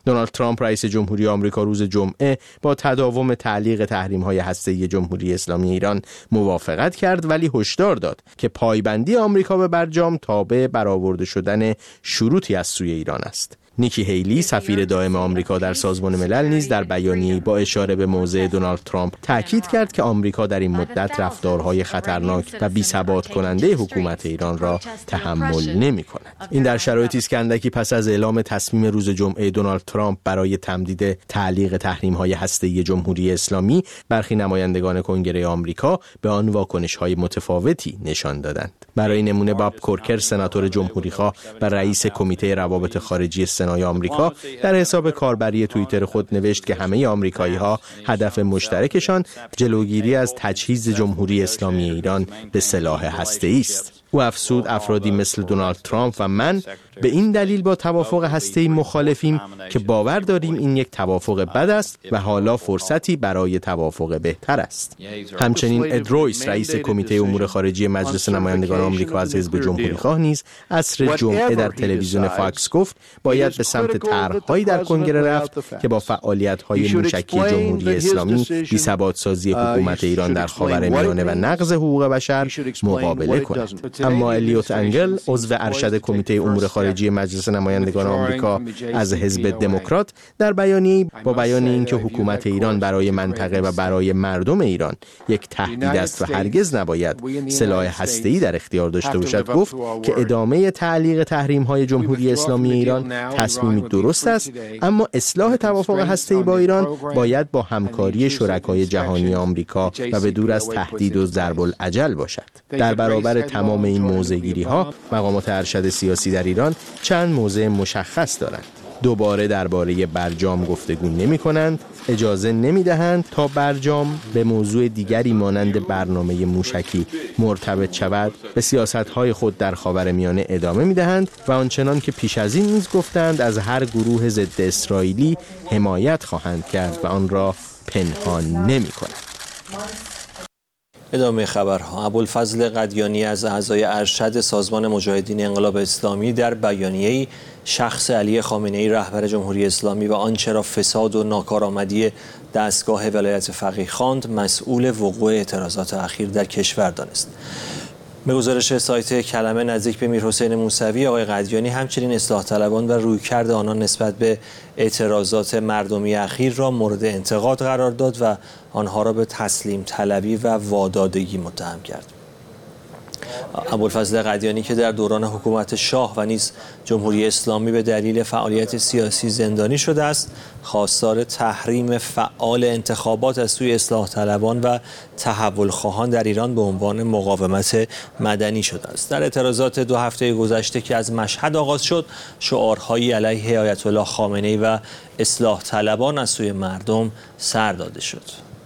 دونالد ترامپ رئیس جمهوری آمریکا روز جمعه با تداوم تعلیق تحریم‌های هسته‌ای جمهوری اسلامی ایران موافقت کرد، ولی هشدار داد که پایبندی آمریکا به برجام تابع برآورده شدن شروطی از سوی ایران است. نیکی هیلی سفیر دائم آمریکا در سازمان ملل نیز در بیانیه‌ای با اشاره به موضع دونالد ترامپ تاکید کرد که آمریکا در این مدت رفتارهای خطرناک و بی‌ثبات کننده حکومت ایران را تحمل نمی‌کند. این در شرایطی است که اندکی پس از اعلام تصمیم روز جمعه دونالد ترامپ برای تمدید تعلیق تحریم‌های هسته‌ای جمهوری اسلامی، برخی نمایندگان کنگره آمریکا به آن واکنش‌های متفاوتی نشان دادند. برای نمونه باب کورکر سناتور جمهوری‌خواه و رئیس کمیته روابط خارجی سنای آمریکا در حساب کاربری توییتر خود نوشت که همه آمریکایی‌ها هدف مشترکشان جلوگیری از تجهیز جمهوری اسلامی ایران به سلاح هسته‌ای است. او افزود افرادی مثل دونالد ترامپ و من به این دلیل با توافق هسته‌ای مخالفیم که باور داریم این یک توافق بد است و حالا فرصتی برای توافق بهتر است. همچنین اد رویس رئیس کمیته امور خارجی مجلس نمایندگان آمریکا از حزب جمهوری‌خواه نیز عصر جمعه در تلویزیون فاکس گفت باید به سمت طرح‌هایی در کنگره رفت که با فعالیت‌های موشکی جمهوری اسلامی، بی‌ثبات‌سازی حکومت ایران در خاورمیانه و نقض حقوق بشر مقابله کند. اما الیوت انگل عضو ارشد کمیته امور خارجی مجلس نمایندگان آمریکا از حزب دموکرات در بیانیه‌ای با بیان اینکه حکومت ایران برای منطقه و برای مردم ایران یک تهدید است و هرگز نباید سلاح هسته‌ای در اختیار داشته باشد گفت که ادامه تعلیق تحریم‌های جمهوری اسلامی ایران تصمیمی درست است، اما اصلاح توافق هسته‌ای با ایران باید با همکاری شرکای جهانی آمریکا و به دور از تهدید و ضرب الاجل باشد. در برابر تمام این موضع‌گیری‌ها مقامات ارشد سیاسی در ایران چند موضع مشخص دارند. دوباره درباره برجام گفتگو نمی‌کنند، اجازه نمی‌دهند تا برجام به موضوع دیگری مانند برنامه موشکی مرتبط شود، به سیاست‌های خود در خاورمیانه ادامه می‌دهند و آنچنان که پیش از این نیز گفتند از هر گروه ضد اسرائیلی حمایت خواهند کرد و آن را پنهان نمی‌کنند. ادامه خبرها. ابوالفضل قدیانی از اعضای ارشد سازمان مجاهدین انقلاب اسلامی در بیانیه‌ای شخص علی خامنه‌ای رهبر جمهوری اسلامی و آنچه را فساد و ناکارآمدی دستگاه ولایت فقیه خواند مسئول وقوع اعتراضات اخیر در کشور دانست. به گزارش سایت کلمه نزدیک به میرحسین موسوی، آقای قدیانی همچنین اصلاح طلبان و رویکرد آنان نسبت به اعتراضات مردمی اخیر را مورد انتقاد قرار داد و آنها را به تسلیم طلبی و وادادگی متهم کرد. ابوالفضل قدیانی که در دوران حکومت شاه و نیز جمهوری اسلامی به دلیل فعالیت سیاسی زندانی شده است، خواستار تحریم فعال انتخابات از سوی اصلاح طلبان و تحول خواهان در ایران به عنوان مقاومت مدنی شده است. در اعتراضات دو هفته گذشته که از مشهد آغاز شد، شعارهایی علیه آیت الله خامنه‌ای و اصلاح طلبان از سوی مردم سر داده شد.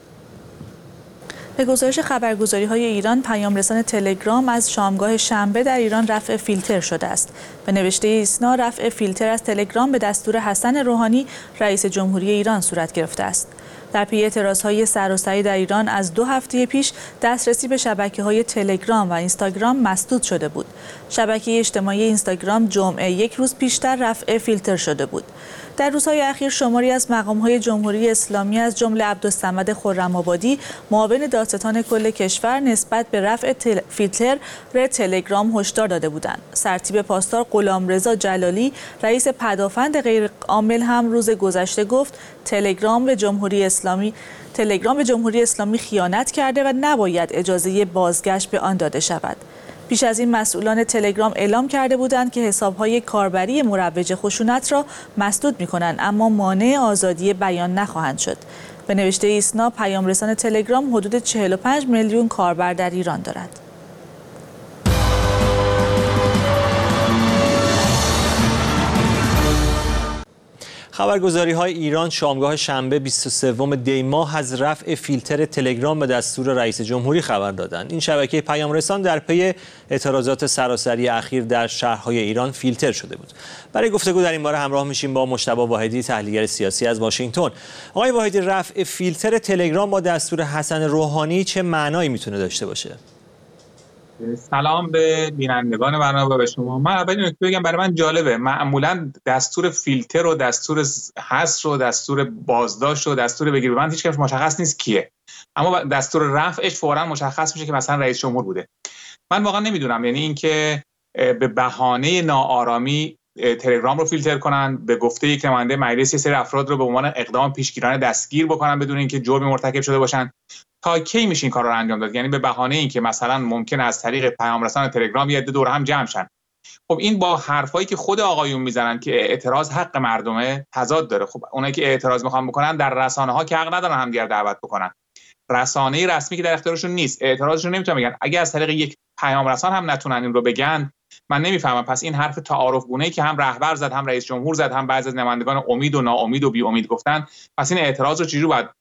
به گزارش خبرگزاری‌های ایران، پیامرسان تلگرام از شامگاه شنبه در ایران رفع فیلتر شده است. به نوشته ایسنا، رفع فیلتر از تلگرام به دستور حسن روحانی رئیس جمهوری ایران صورت گرفته است. در پی اعتراضهای سراسری در ایران از دو هفته پیش دسترسی به شبکه‌های تلگرام و اینستاگرام مسدود شده بود. شبکه اجتماعی اینستاگرام جمعه یک روز پیشتر رفع فیلتر شده بود. در روزهای اخیر شماری از مقام‌های جمهوری اسلامی از جمله عبدالصمد خرم‌آبادی معاون دادستان کل کشور نسبت به رفع تل... فیلتر تلگرام هشدار داده بودند. سرتیپ پاسدار غلامرضا جلالی رئیس پدافند غیرعامل هم روز گذشته گفت تلگرام به جمهوری اسلامی تلگرام به جمهوری اسلامی خیانت کرده و نباید اجازه بازگشت به آن داده شود. پیش از این مسئولان تلگرام اعلام کرده بودند که حساب‌های کاربری مروج خشونت را مسدود می‌کنند، اما مانع آزادی بیان نخواهند شد. به نوشته ایسنا، پیامرسان تلگرام حدود چهل و پنج میلیون کاربر در ایران دارد. خبرگزاری‌های ایران شامگاه شنبه بیست و سوم دی ماه از رفع فیلتر تلگرام به دستور رئیس جمهوری خبر دادند. این شبکه پیامرسان در پی اعتراضات سراسری اخیر در شهرهای ایران فیلتر شده بود. برای گفتگو در این باره همراه میشیم با مجتبی واحدی، تحلیلگر سیاسی از واشنگتن. آقای واحدی، رفع فیلتر تلگرام با دستور حسن روحانی چه معنایی میتونه داشته باشه؟ سلام به بینندگان برنامه و به شما. من اول نکته بگم، برای من جالبه، معمولا دستور فیلتر و دستور حذف و دستور بازداشت و دستور بگیر ببند هیچ کس مشخص نیست کیه، اما دستور رفعش فوراً مشخص میشه که مثلا رئیس جمهور بوده. من واقعا نمیدونم، یعنی اینکه به بهانه ناآرامی تلگرام رو فیلتر کنن، به گفته یک نماینده مجلس یه سری افراد رو به عنوان اقدام پیشگیرانه دستگیر بکنن بدون اینکه جرمی مرتکب شده باشن، تا کی میشه این کارا رو انجام داد؟ یعنی به بهانه اینکه مثلا ممکن از طریق پیام رسان تلگرام یه عده دور هم جمع شن. خب این با حرفایی که خود آقایون میزنن که اعتراض حق مردمه تضاد داره. خب اونایی که اعتراض میخوان بکنن در رسانه ها که حق ندارن همدیگر دعوت بکنن، رسانه رسمی که در اختیارشون نیست اعتراضشون نمیتونن بگن. اگه از طریق یک پیام رسان هم نتونن این رو بگن، من نمیفهمم پس این حرف تعارف گونه‌ای که هم رهبر زد، هم رئیس جمهور زد، هم بعضی از نمایندگان امید و ناامید و بی امید گفتن، پس این اعتراض رو چجوری باید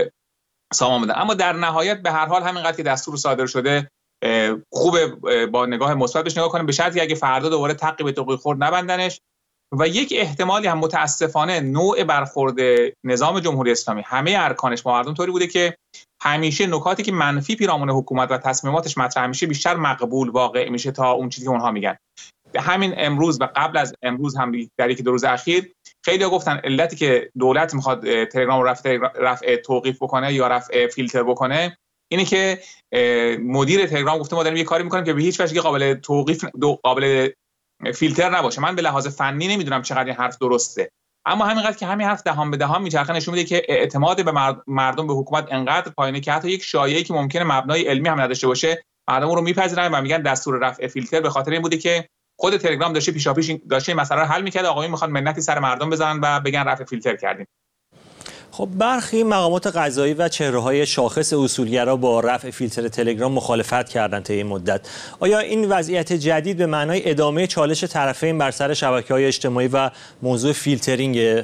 سامان بدن؟ اما در نهایت به هر حال همینقدر که دستور صادر شده خوبه با نگاه مثبت بهش نگاه کنیم، به شرطی اگه فردا دوباره تقی به توقی خورد نبندنش. و یک احتمالی هم متاسفانه نوع برخورد نظام جمهوری اسلامی همه ارکانش با مردم طوری بوده که همیشه نکاتی که منفی پیرامون حکومت و تصمیماتش مطرح میشه بیشتر مقبول واقع میشه تا اون چیزی که اونها میگن. همین امروز و قبل از امروز هم در یک دو روز اخیر خیلی‌ها گفتن علتی که دولت میخواد تلگرام رو رفع رفع توقیف بکنه یا رفع فیلتر بکنه اینه که مدیر تلگرام گفته ما داریم یه کاری میکنیم که به هیچ وجه قابل توقیف قابل فیلتر نباشه. من به لحاظ فنی نمیدونم چقدر این حرف درسته، اما همینقدر که همین حرف دهان به دهان میچرخه نشون میده که اعتماد به مردم به حکومت انقدر پایینه که حتی یک شایعه‌ای که ممکنه مبنای علمی هم نداشته باشه مردم رو میپذیرن و میگن دستور رفع فیلتر به خاطر این بوده که خود تلگرام داشته پیشاپیش داشته این مسئله رو حل می‌کرد. آقایون میخوان منتی سر مردم بزنن و بگن رفع فیلتر کردیم. خب برخی مقامات قضایی و چهره‌های شاخص اصولگرا با رفع فیلتر تلگرام مخالفت کردند طی این مدت. آیا این وضعیت جدید به معنای ادامه چالش طرفین بر سر شبکه‌های اجتماعی و موضوع فیلترینگ؟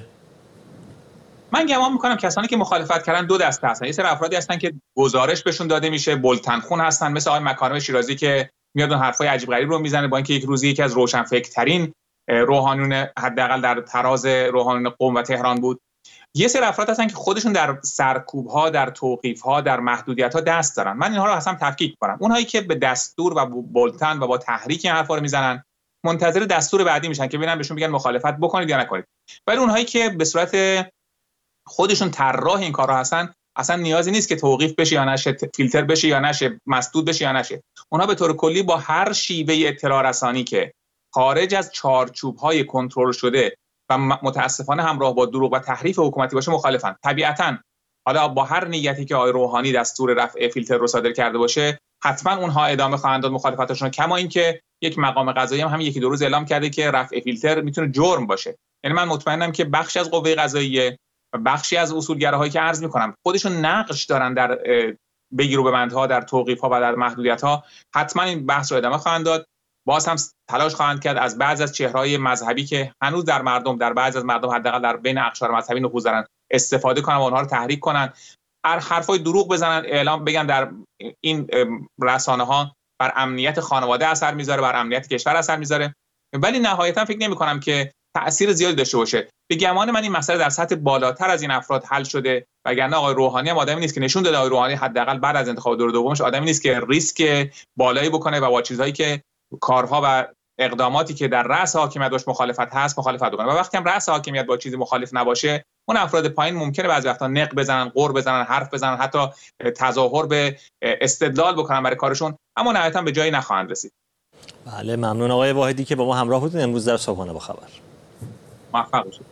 من گمان میکنم کسانی که مخالفت کردن دو دسته هستن. یه سری افرادی هستن که گزارش بهشون داده میشه، بلتنخون هستن، مثل آقای مکارم شیرازی که میاد اون حرفای عجیب غریب رو میزنه، با اینکه یک روزی یکی از روشنفکرترین روحانیون حداقل در تراز روحانیون قم و تهران بود. یه سری افراد هستن که خودشون در سرکوب‌ها، در توقیف‌ها، در محدودیت‌ها دست دارن. من اینها رو اصلا تفکیک کنم. اونهایی که به دستور و بولتن و با تحریک این حرفا رو میزنن منتظر دستور بعدی میشن که ببینن بهشون بگن مخالفت بکنید یا نکنید. ولی اونهایی که به صورت خودشون طراح این کارا هستن اصلا نیازی نیست که توقیف بشه یا نشه، فیلتر بشه یا نشه، مسدود بشه یا نشه. اونها به طور کلی با هر شیوه اطلاع رسانی که خارج از چارچوب‌های کنترل شده و متاسفانه همراه با دروغ و تحریف حکومتی باشه مخالفن. طبیعتاً حالا با هر نیتی که آقای روحانی دستور رفع فیلتر رو صادر کرده باشه حتما اونها ادامه خواهند داد مخالفتاشون، کما اینکه یک مقام قضایی هم همین یکی دو روز اعلام کرده که رفع فیلتر میتونه جرم باشه. یعنی من مطمئنم که بخشی از قوه قضاییه و بخشی از اصولگراهایی که عرض میکنم خودشون نقش دارن در بگیر و ببندها، در توقیف‌ها و در محدودیت‌ها، حتما این بحث رو ادامه خواهند داد. باز هم تلاش خواهند کرد از بعضی از چهره‌های مذهبی که هنوز در مردم، در بعضی از مردم حداقل در بین اقشار مذهبی نفوذ دارن، استفاده کنن و اونها رو تحریک کنن، هر حرفای دروغ بزنن، اعلام بگن در این رسانه‌ها بر امنیت خانواده اثر میذاره، بر امنیت کشور اثر میذاره. ولی نهایتا فکر نمی‌کنم که تأثیر زیادی داشته باشه. به گمان من این مسئله در سطح بالاتر از این افراد حل شده، وگرنه آقای روحانی هم آدمی نیست که نشون داده. آقای روحانی حداقل بعد از انتخاب دور دومش آدمی نیست که ریسک بالایی بکنه و با چیزهایی که کارها و اقداماتی که در رأس حاکمیت باش مخالفت هست مخالفت بکنه. و وقتی هم رأس حاکمیت با چیزی مخالف نباشه، اون افراد پایین ممکنه بعضی وقتا نق بزنن، قر بزنن، حرف بزنن، حتی تظاهر به استدلال بکنن برای کارشون، اما نهایتا به جایی نخواهند رسید. بله، ممنون آقای واحدی که با ما همراه بودین امروز در صبحانه با خبر. موفق باشید.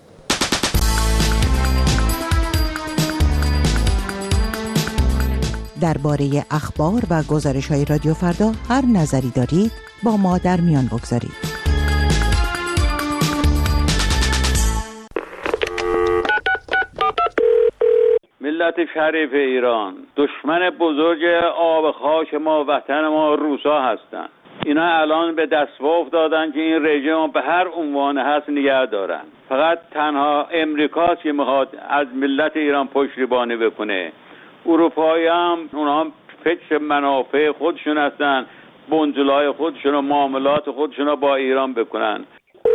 درباره اخبار و گزارش‌های رادیو فردا هر نظری دارید با ما در میان بگذارید. ملت شریف ایران، دشمن بزرگ آب خاک ما، وطن ما روسا هستند. اینا الان به دستوافت دادن که این رژیم به هر عنوان هست نگه دارن. فقط تنها امریکاست که میخواد از ملت ایران پشتیبانی بکنه. اروپایی هم اونها هم فکر منافع خودشون هستن، بنجلای خودشون و معاملات خودشون رو با ایران بکنن.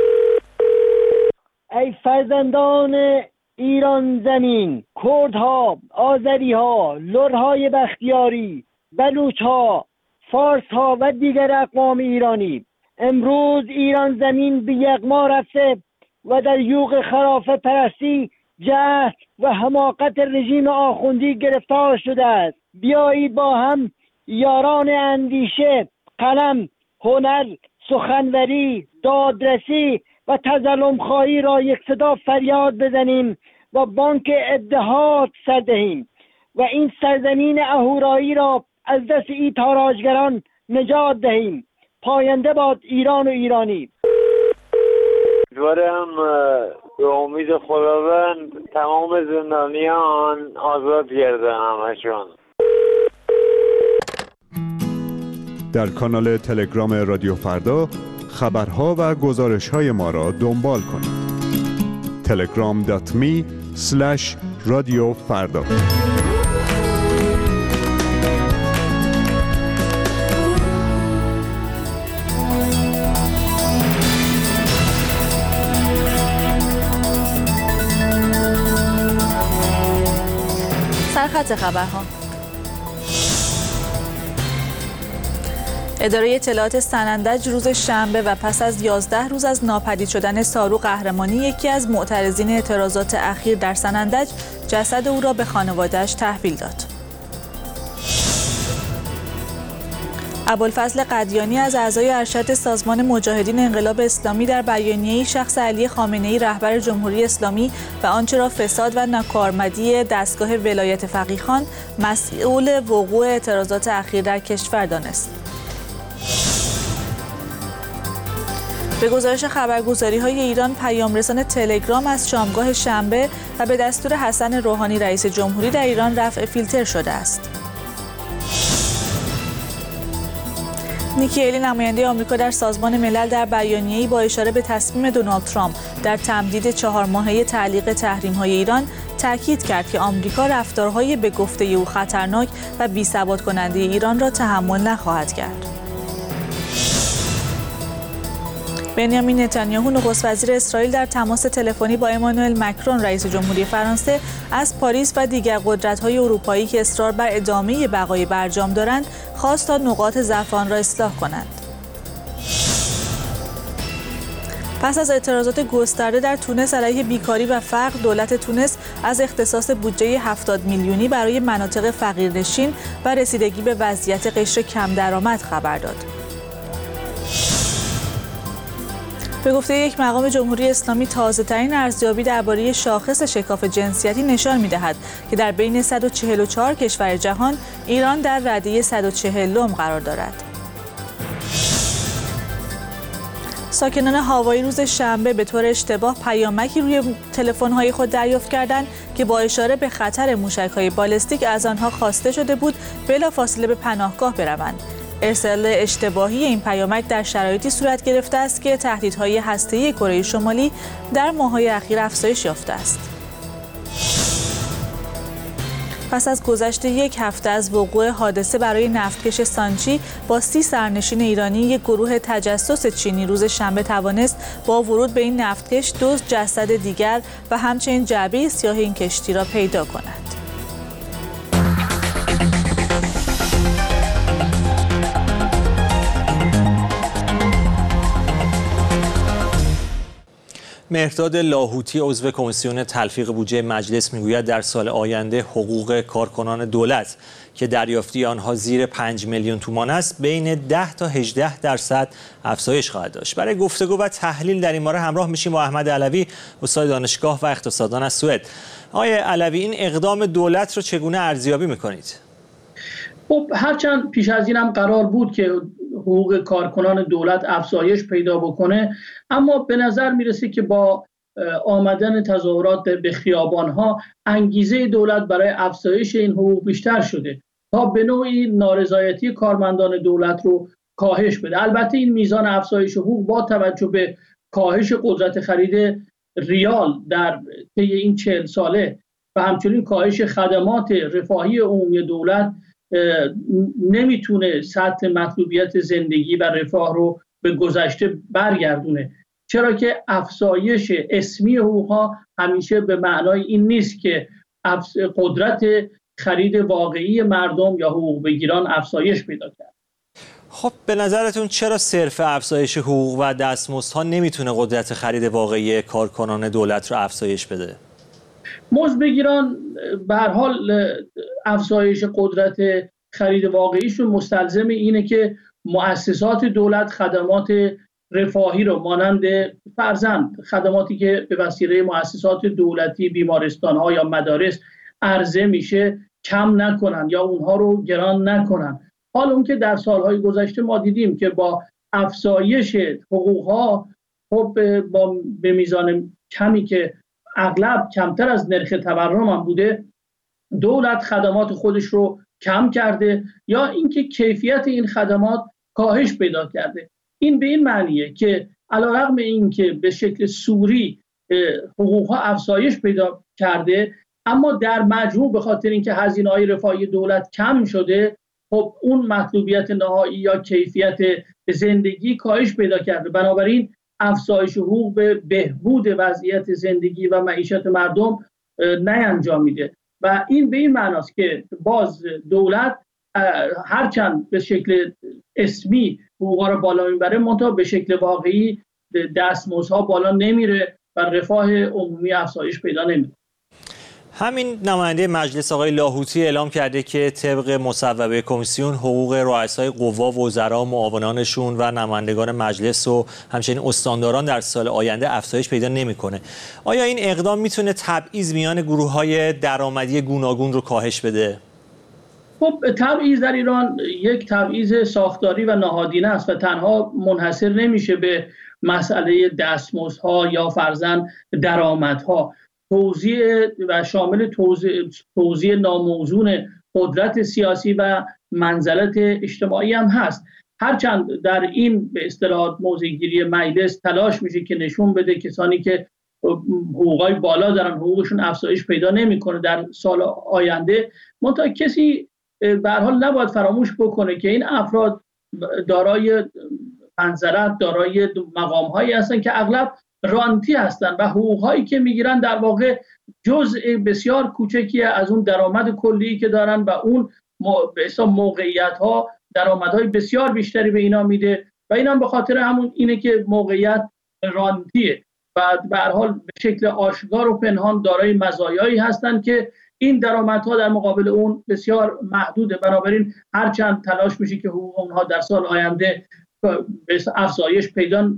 ای فرزندان ایران زمین، کردها، آذریها، لرهای بختیاری، بلوچها، فارس ها و دیگر اقوام ایرانی. امروز ایران زمین به یغما رفته و در یوغ خرافه پرستی، جهل و حماقت رژیم آخوندی گرفتار شده است. بیایید با هم یاران اندیشه، قلم، هنر، سخنوری، دادرسی و تظلم خواهی را یک صدا فریاد بزنیم و بانک اتحاد سر دهیم و این سرزمین اهورایی را از دست این تاراجگران نجات دهیم. پاینده باد ایران و ایرانی. امیدوارم به امید خداوند تمام زندانیان آزاد گردن همشون. در کانال تلگرام رادیو فردا خبرها و گزارش‌های ما را دنبال کنید. تلگرام دات می اسلش رادیو فردا. سرخط خبرها. اداره اطلاعات سنندج روز شنبه و پس از یازده روز از ناپدید شدن سارو قهرمانی، یکی از معترضین اعتراضات اخیر در سنندج، جسد او را به خانواده‌اش تحویل داد. ابوالفضل قدیانی از اعضای ارشد سازمان مجاهدین انقلاب اسلامی در بیانیه‌ای شخص علی خامنه‌ای رهبر جمهوری اسلامی و آنچه را فساد و ناکارآمدی دستگاه ولایت فقیهان مسئول وقوع اعتراضات اخیر در کشور دانست. به گزارش خبرگزاری‌های ایران، پیام‌رسان تلگرام از شامگاه شنبه و به دستور حسن روحانی رئیس جمهوری در ایران رفع فیلتر شده است. نیکی هیلی نماینده آمریکا در سازمان ملل در بیانیه‌ای با اشاره به تصمیم دونالد ترامپ در تمدید چهار ماهه تعلیق تحریم‌های ایران تاکید کرد که آمریکا رفتارهای به گفته او خطرناک و بی‌ثبات کننده ایران را تحمل نخواهد کرد. بنیامین نتانیاهو نخست وزیر اسرائیل در تماس تلفنی با امانوئل مکرون رئیس جمهوری فرانسه از پاریس و دیگر قدرت‌های اروپایی که اصرار بر ادامه بقای برجام دارند خواست تا نقاط ضعف آن را اصلاح کنند. پس از اعتراضات گسترده در تونس علیه بیکاری و فقر، دولت تونس از اختصاص بودجه هفتاد میلیونی برای مناطق فقیرنشین و رسیدگی به وضعیت قشر کم درآمد خبر داد. به گفته یک مقام جمهوری اسلامی، تازه‌ترین ارزیابی درباره شاخص شکاف جنسیتی نشان می‌دهد که در بین صد و چهل و چهار کشور جهان ایران در رده صد و چهلم قرار دارد. ساکنان هاوایی روز شنبه به طور اشتباه پیامکی روی تلفن‌های خود دریافت کردند که با اشاره به خطر موشک‌های بالستیک از آنها خواسته شده بود بلافاصله به پناهگاه بروند. ارسال اشتباهی این پیامک در شرایطی صورت گرفته است که تهدیدهای هسته‌ای کره شمالی در ماه‌های اخیر افزایش یافته است. پس از گذشت یک هفته از وقوع حادثه برای نفتکش سانچی با سی سرنشین ایرانی، یک گروه تجسس چینی روز شنبه توانست با ورود به این نفتکش دو جسد دیگر و همچنین جعبه سیاه این کشتی را پیدا کند. مهرداد لاهوتی عضو کمیسیون تلفیق بودجه مجلس میگوید در سال آینده حقوق کارکنان دولت که دریافتی آنها زیر پنج میلیون تومان است بین ده تا هجده درصد افزایش خواهد داشت. برای گفتگو و تحلیل در این باره همراه میشیم با احمد علوی، استاد دانشگاه و اقتصاددان از سوئد. آقای علوی، این اقدام دولت رو چگونه ارزیابی میکنید؟ خب هرچند پیش از این هم قرار بود که حقوق کارکنان دولت افزایش پیدا بکنه، اما به نظر میرسه که با آمدن تظاهرات به خیابانها انگیزه دولت برای افزایش این حقوق بیشتر شده تا به نوعی نارضایتی کارمندان دولت رو کاهش بده. البته این میزان افزایش حقوق با توجه به کاهش قدرت خرید ریال در طی این چهل ساله و همچنین کاهش خدمات رفاهی عمومی دولت نمیتونه سطح مطلوبیت زندگی و رفاه رو به گذشته برگردونه، چرا که افزایش اسمی حقوقها همیشه به معنای این نیست که قدرت خرید واقعی مردم یا حقوق بگیران افزایش پیدا کرد. خب به نظرتون چرا صرف افزایش حقوق و دستمزدها نمیتونه قدرت خرید واقعی کارکنان دولت رو افزایش بده؟ مزدبگیران به هر حال افزایش قدرت خرید واقعیشون مستلزم اینه که مؤسسات دولت خدمات رفاهی رو مانند فرضاً خدماتی که به وسیله مؤسسات دولتی بیمارستان‌ها یا مدارس عرضه میشه کم نکنن یا اونها رو گران نکنن. حال اون که در سالهای گذشته ما دیدیم که با افزایش حقوق‌ها خب با به میزان کمی که اغلب کمتر از نرخ تورم هم بوده دولت خدمات خودش رو کم کرده یا اینکه کیفیت این خدمات کاهش پیدا کرده. این به این معنیه که علیرغم اینکه به شکل سوری حقوق‌ها افزایش پیدا کرده اما در مجموع به خاطر اینکه هزینه‌های رفاهی دولت کم شده خب اون مطلوبیت نهایی یا کیفیت زندگی کاهش پیدا کرده. بنابراین افزایش حقوق به بهبود وضعیت زندگی و معیشت مردم نینجامیده و این به این معناست که باز دولت هرچند به شکل اسمی حقوقا رو بالا میبره منتها به شکل واقعی دستمزدها بالا نمیره و رفاه عمومی افزایش پیدا نمیکنه. همین نماینده مجلس آقای لاهوتی اعلام کرده که طبق مصوبه کمیسیون حقوق رؤسای قوا، وزرا، معاونانشون و نمایندگان مجلس و همچنین استانداران در سال آینده افزایش پیدا نمیکنه. آیا این اقدام میتونه تبعیض میان گروه‌های درآمدی گوناگون رو کاهش بده؟ خب تبعیض در ایران یک تبعیض ساختاری و نهادینه است و تنها منحصر نمیشه به مسئله دستمزدها یا فرضاً درآمدها. توزیع و شامل توزیع, توزیع ناموزون قدرت سیاسی و منزلت اجتماعی هم هست. هرچند در این به اصطلاح موضع‌گیری مجلس تلاش میشه که نشون بده کسانی که حقوقای بالا دارن حقوقشون افزایش پیدا نمیکنه در سال آینده، منتها کسی به هر حال نباید فراموش بکنه که این افراد دارای منزلت، دارای مقام‌هایی هستن که اغلب رانتی هستن و حقوق‌هایی که میگیرن در واقع جزء بسیار کوچکی از اون درآمد کلی که دارن و اون به حساب موقعیت‌ها درآمدهای بسیار بیشتری به اینا میده و اینا به خاطر همون اینه که موقعیت رانتیه و به هر حال به شکل آشکار و پنهان دارای مزایایی هستن که این درآمدها در مقابل اون بسیار محدوده. بنابراین هرچند تلاش میشه که حقوق اونها در سال آینده افزایش پیدا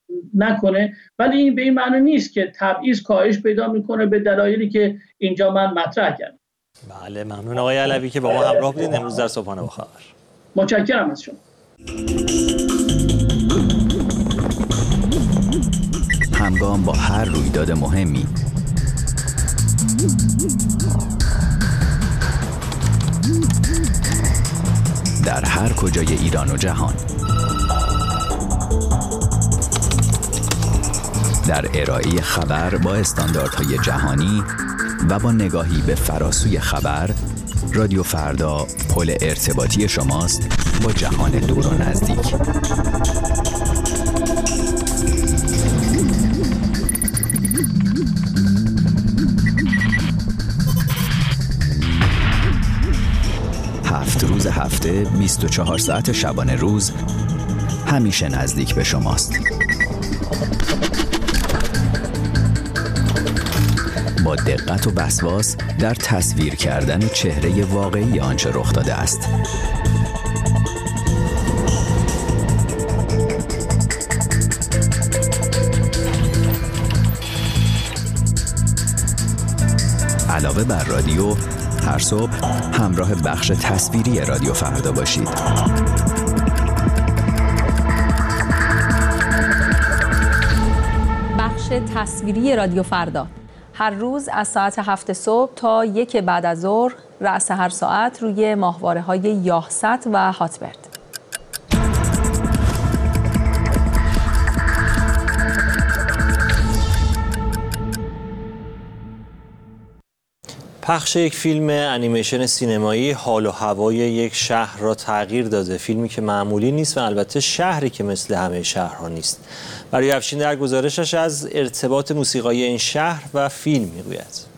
نکنه ولی این به این معنی نیست که تبعیض کاهش پیدا میکنه به دلایلی که اینجا من مطرح کردم. بله ممنون آقای علوی که با ما همراه بودید امروز در صبحانه با خبر. متشکرم از شما. همگام با هر رویداد مهمی در هر کجای ایران و جهان در ارائه خبر با استانداردهای جهانی و با نگاهی به فراسوی خبر، رادیو فردا پل ارتباطی شماست با جهان دور و نزدیک. هفت روز هفته، بیست و چهار ساعت شبانه روز، همیشه نزدیک به شماست. با دقت و وسواس در تصویر کردن چهره واقعی آنچه رخ داده است. علاوه بر رادیو، هر صبح همراه بخش تصویری رادیو فردا باشید. بخش تصویری رادیو فردا هر روز از ساعت هفت صبح تا یک بعد از ظهر رأس هر ساعت روی ماهواره‌های یاهصد و هاتبرد. پخش یک فیلم انیمیشن سینمایی حال و هوای یک شهر را تغییر داده. فیلمی که معمولی نیست و البته شهری که مثل همه شهرها نیست. برای افشین در گزارشش از ارتباط موسیقایی این شهر و فیلم میگوید.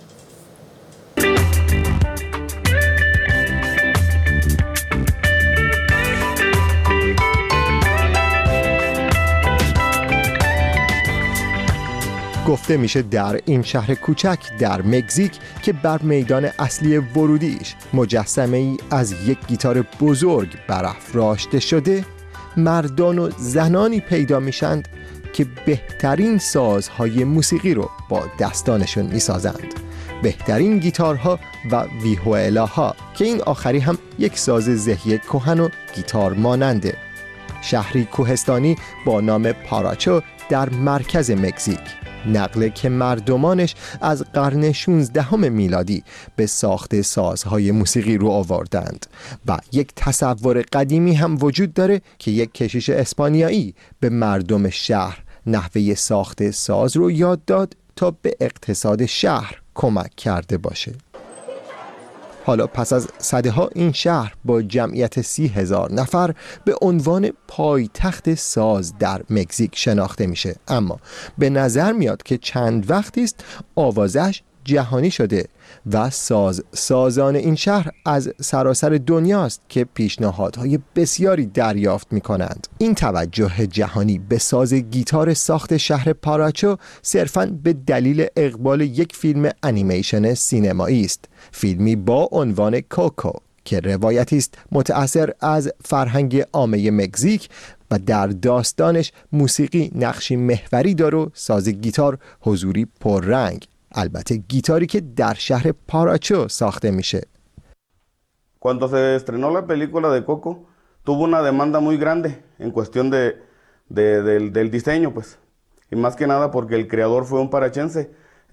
گفته میشه در این شهر کوچک در مکزیک که بر میدان اصلی ورودیش مجسمه ای از یک گیتار بزرگ برافراشته شده، مردان و زنانی پیدا میشند که بهترین سازهای موسیقی رو با دستانشون میسازند، بهترین گیتارها و ویهوئلاها که این آخری هم یک ساز زهی کهن و گیتار ماننده. شهری کوهستانی با نام پاراچو در مرکز مکزیک، نقله که مردمانش از قرن شانزدهم میلادی به ساخت سازهای موسیقی رو آوردند و یک تصور قدیمی هم وجود داره که یک کشیش اسپانیایی به مردم شهر نحوه ساخت ساز رو یاد داد تا به اقتصاد شهر کمک کرده باشه. حالا پس از صده ها این شهر با جمعیت سی هزار نفر به عنوان پایتخت ساز در مکزیک شناخته میشه، اما به نظر میاد که چند وقتی است آوازش جهانی شده و ساز سازان این شهر از سراسر دنیاست که پیشنهادهای بسیاری دریافت می کنند. این توجه جهانی به ساز گیتار ساخت شهر پاراچو صرفاً به دلیل اقبال یک فیلم انیمیشن سینمایی است، فیلمی با عنوان کوکو که روایتی است متأثر از فرهنگ عامه مکزیک و در داستانش موسیقی نقشی محوری داره و ساز گیتار حضوری پررنگ، البته گیتاری که در شهر پاراچو ساخته میشه. Cuando se estrenó la película de Coco, tuvo una demanda muy grande en cuestión de, de, del, del diseño, pues, y más que nada porque el creador fue un parachense.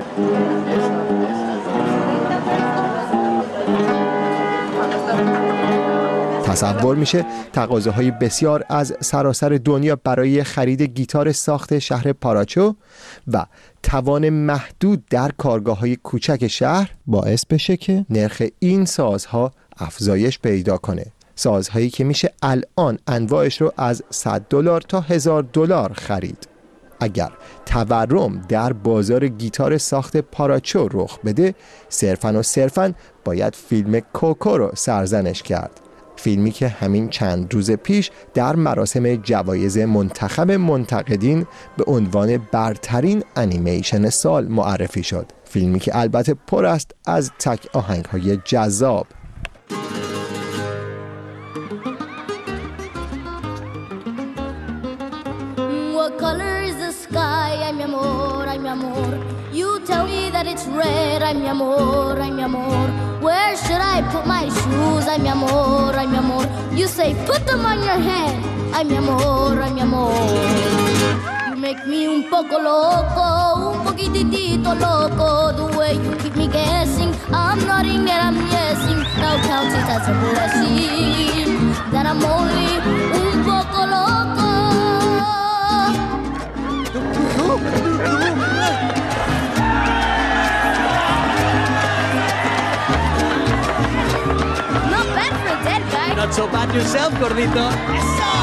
تصور میشه تقاضاهای بسیار از سراسر دنیا برای خرید گیتار ساخت شهر پاراچو و توان محدود در کارگاه‌های کوچک شهر باعث بشه که نرخ این سازها افزایش پیدا کنه. سازهایی که میشه الان انواعش رو از صد دلار تا هزار دلار خرید. اگر تورم در بازار گیتار ساخت پاراچو رخ بده، صرفاً و صرفاً باید فیلم کوکو رو سرزنش کرد. فیلمی که همین چند روز پیش در مراسم جوایز منتخب منتقدین به عنوان برترین انیمیشن سال معرفی شد. فیلمی که البته پر است از تک آهنگ‌های جذاب. What color is the sky? Ay mi amor, ay mi amor. You tell me that it's red. Ay mi amor, ay mi amor. Where should I put my shoes? Ay mi amor, ay mi amor. You say put them on your head. Ay mi amor, ay mi amor. You make me un poco loco, un poquitito loco. The way you keep me guessing, I'm nodding and I'm guessing. Now count it as a blessing that I'm only un poco loco. Not bad for a dead guy. Not so bad yourself, gordito. Eso!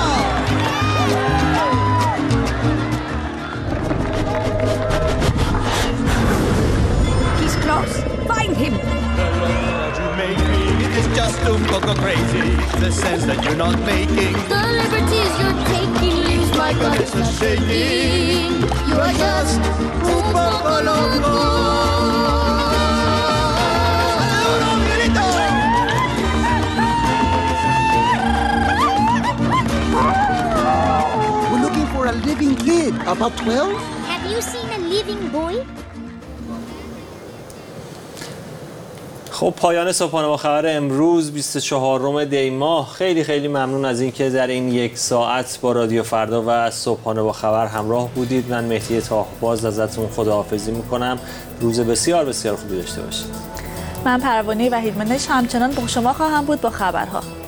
He's close. Find him. It's just un poco crazy, the sense that you're not making. The liberties you're taking leaves my gut shaking. You are just un poco loco. We're looking for a living kid, about twelve. Have you seen a living boy? خب پایان صبحانه با خبر امروز بیست و چهارم دی ماه. خیلی خیلی ممنون از اینکه در این یک ساعت با رادیو فردا و صبحانه با خبر همراه بودید. من مهدی طاهباز ازتون خداحافظی میکنم. روز بسیار بسیار خوبی داشته باشید. من پروانه وحیدمنش همچنان با شما خواهم بود با خبرها.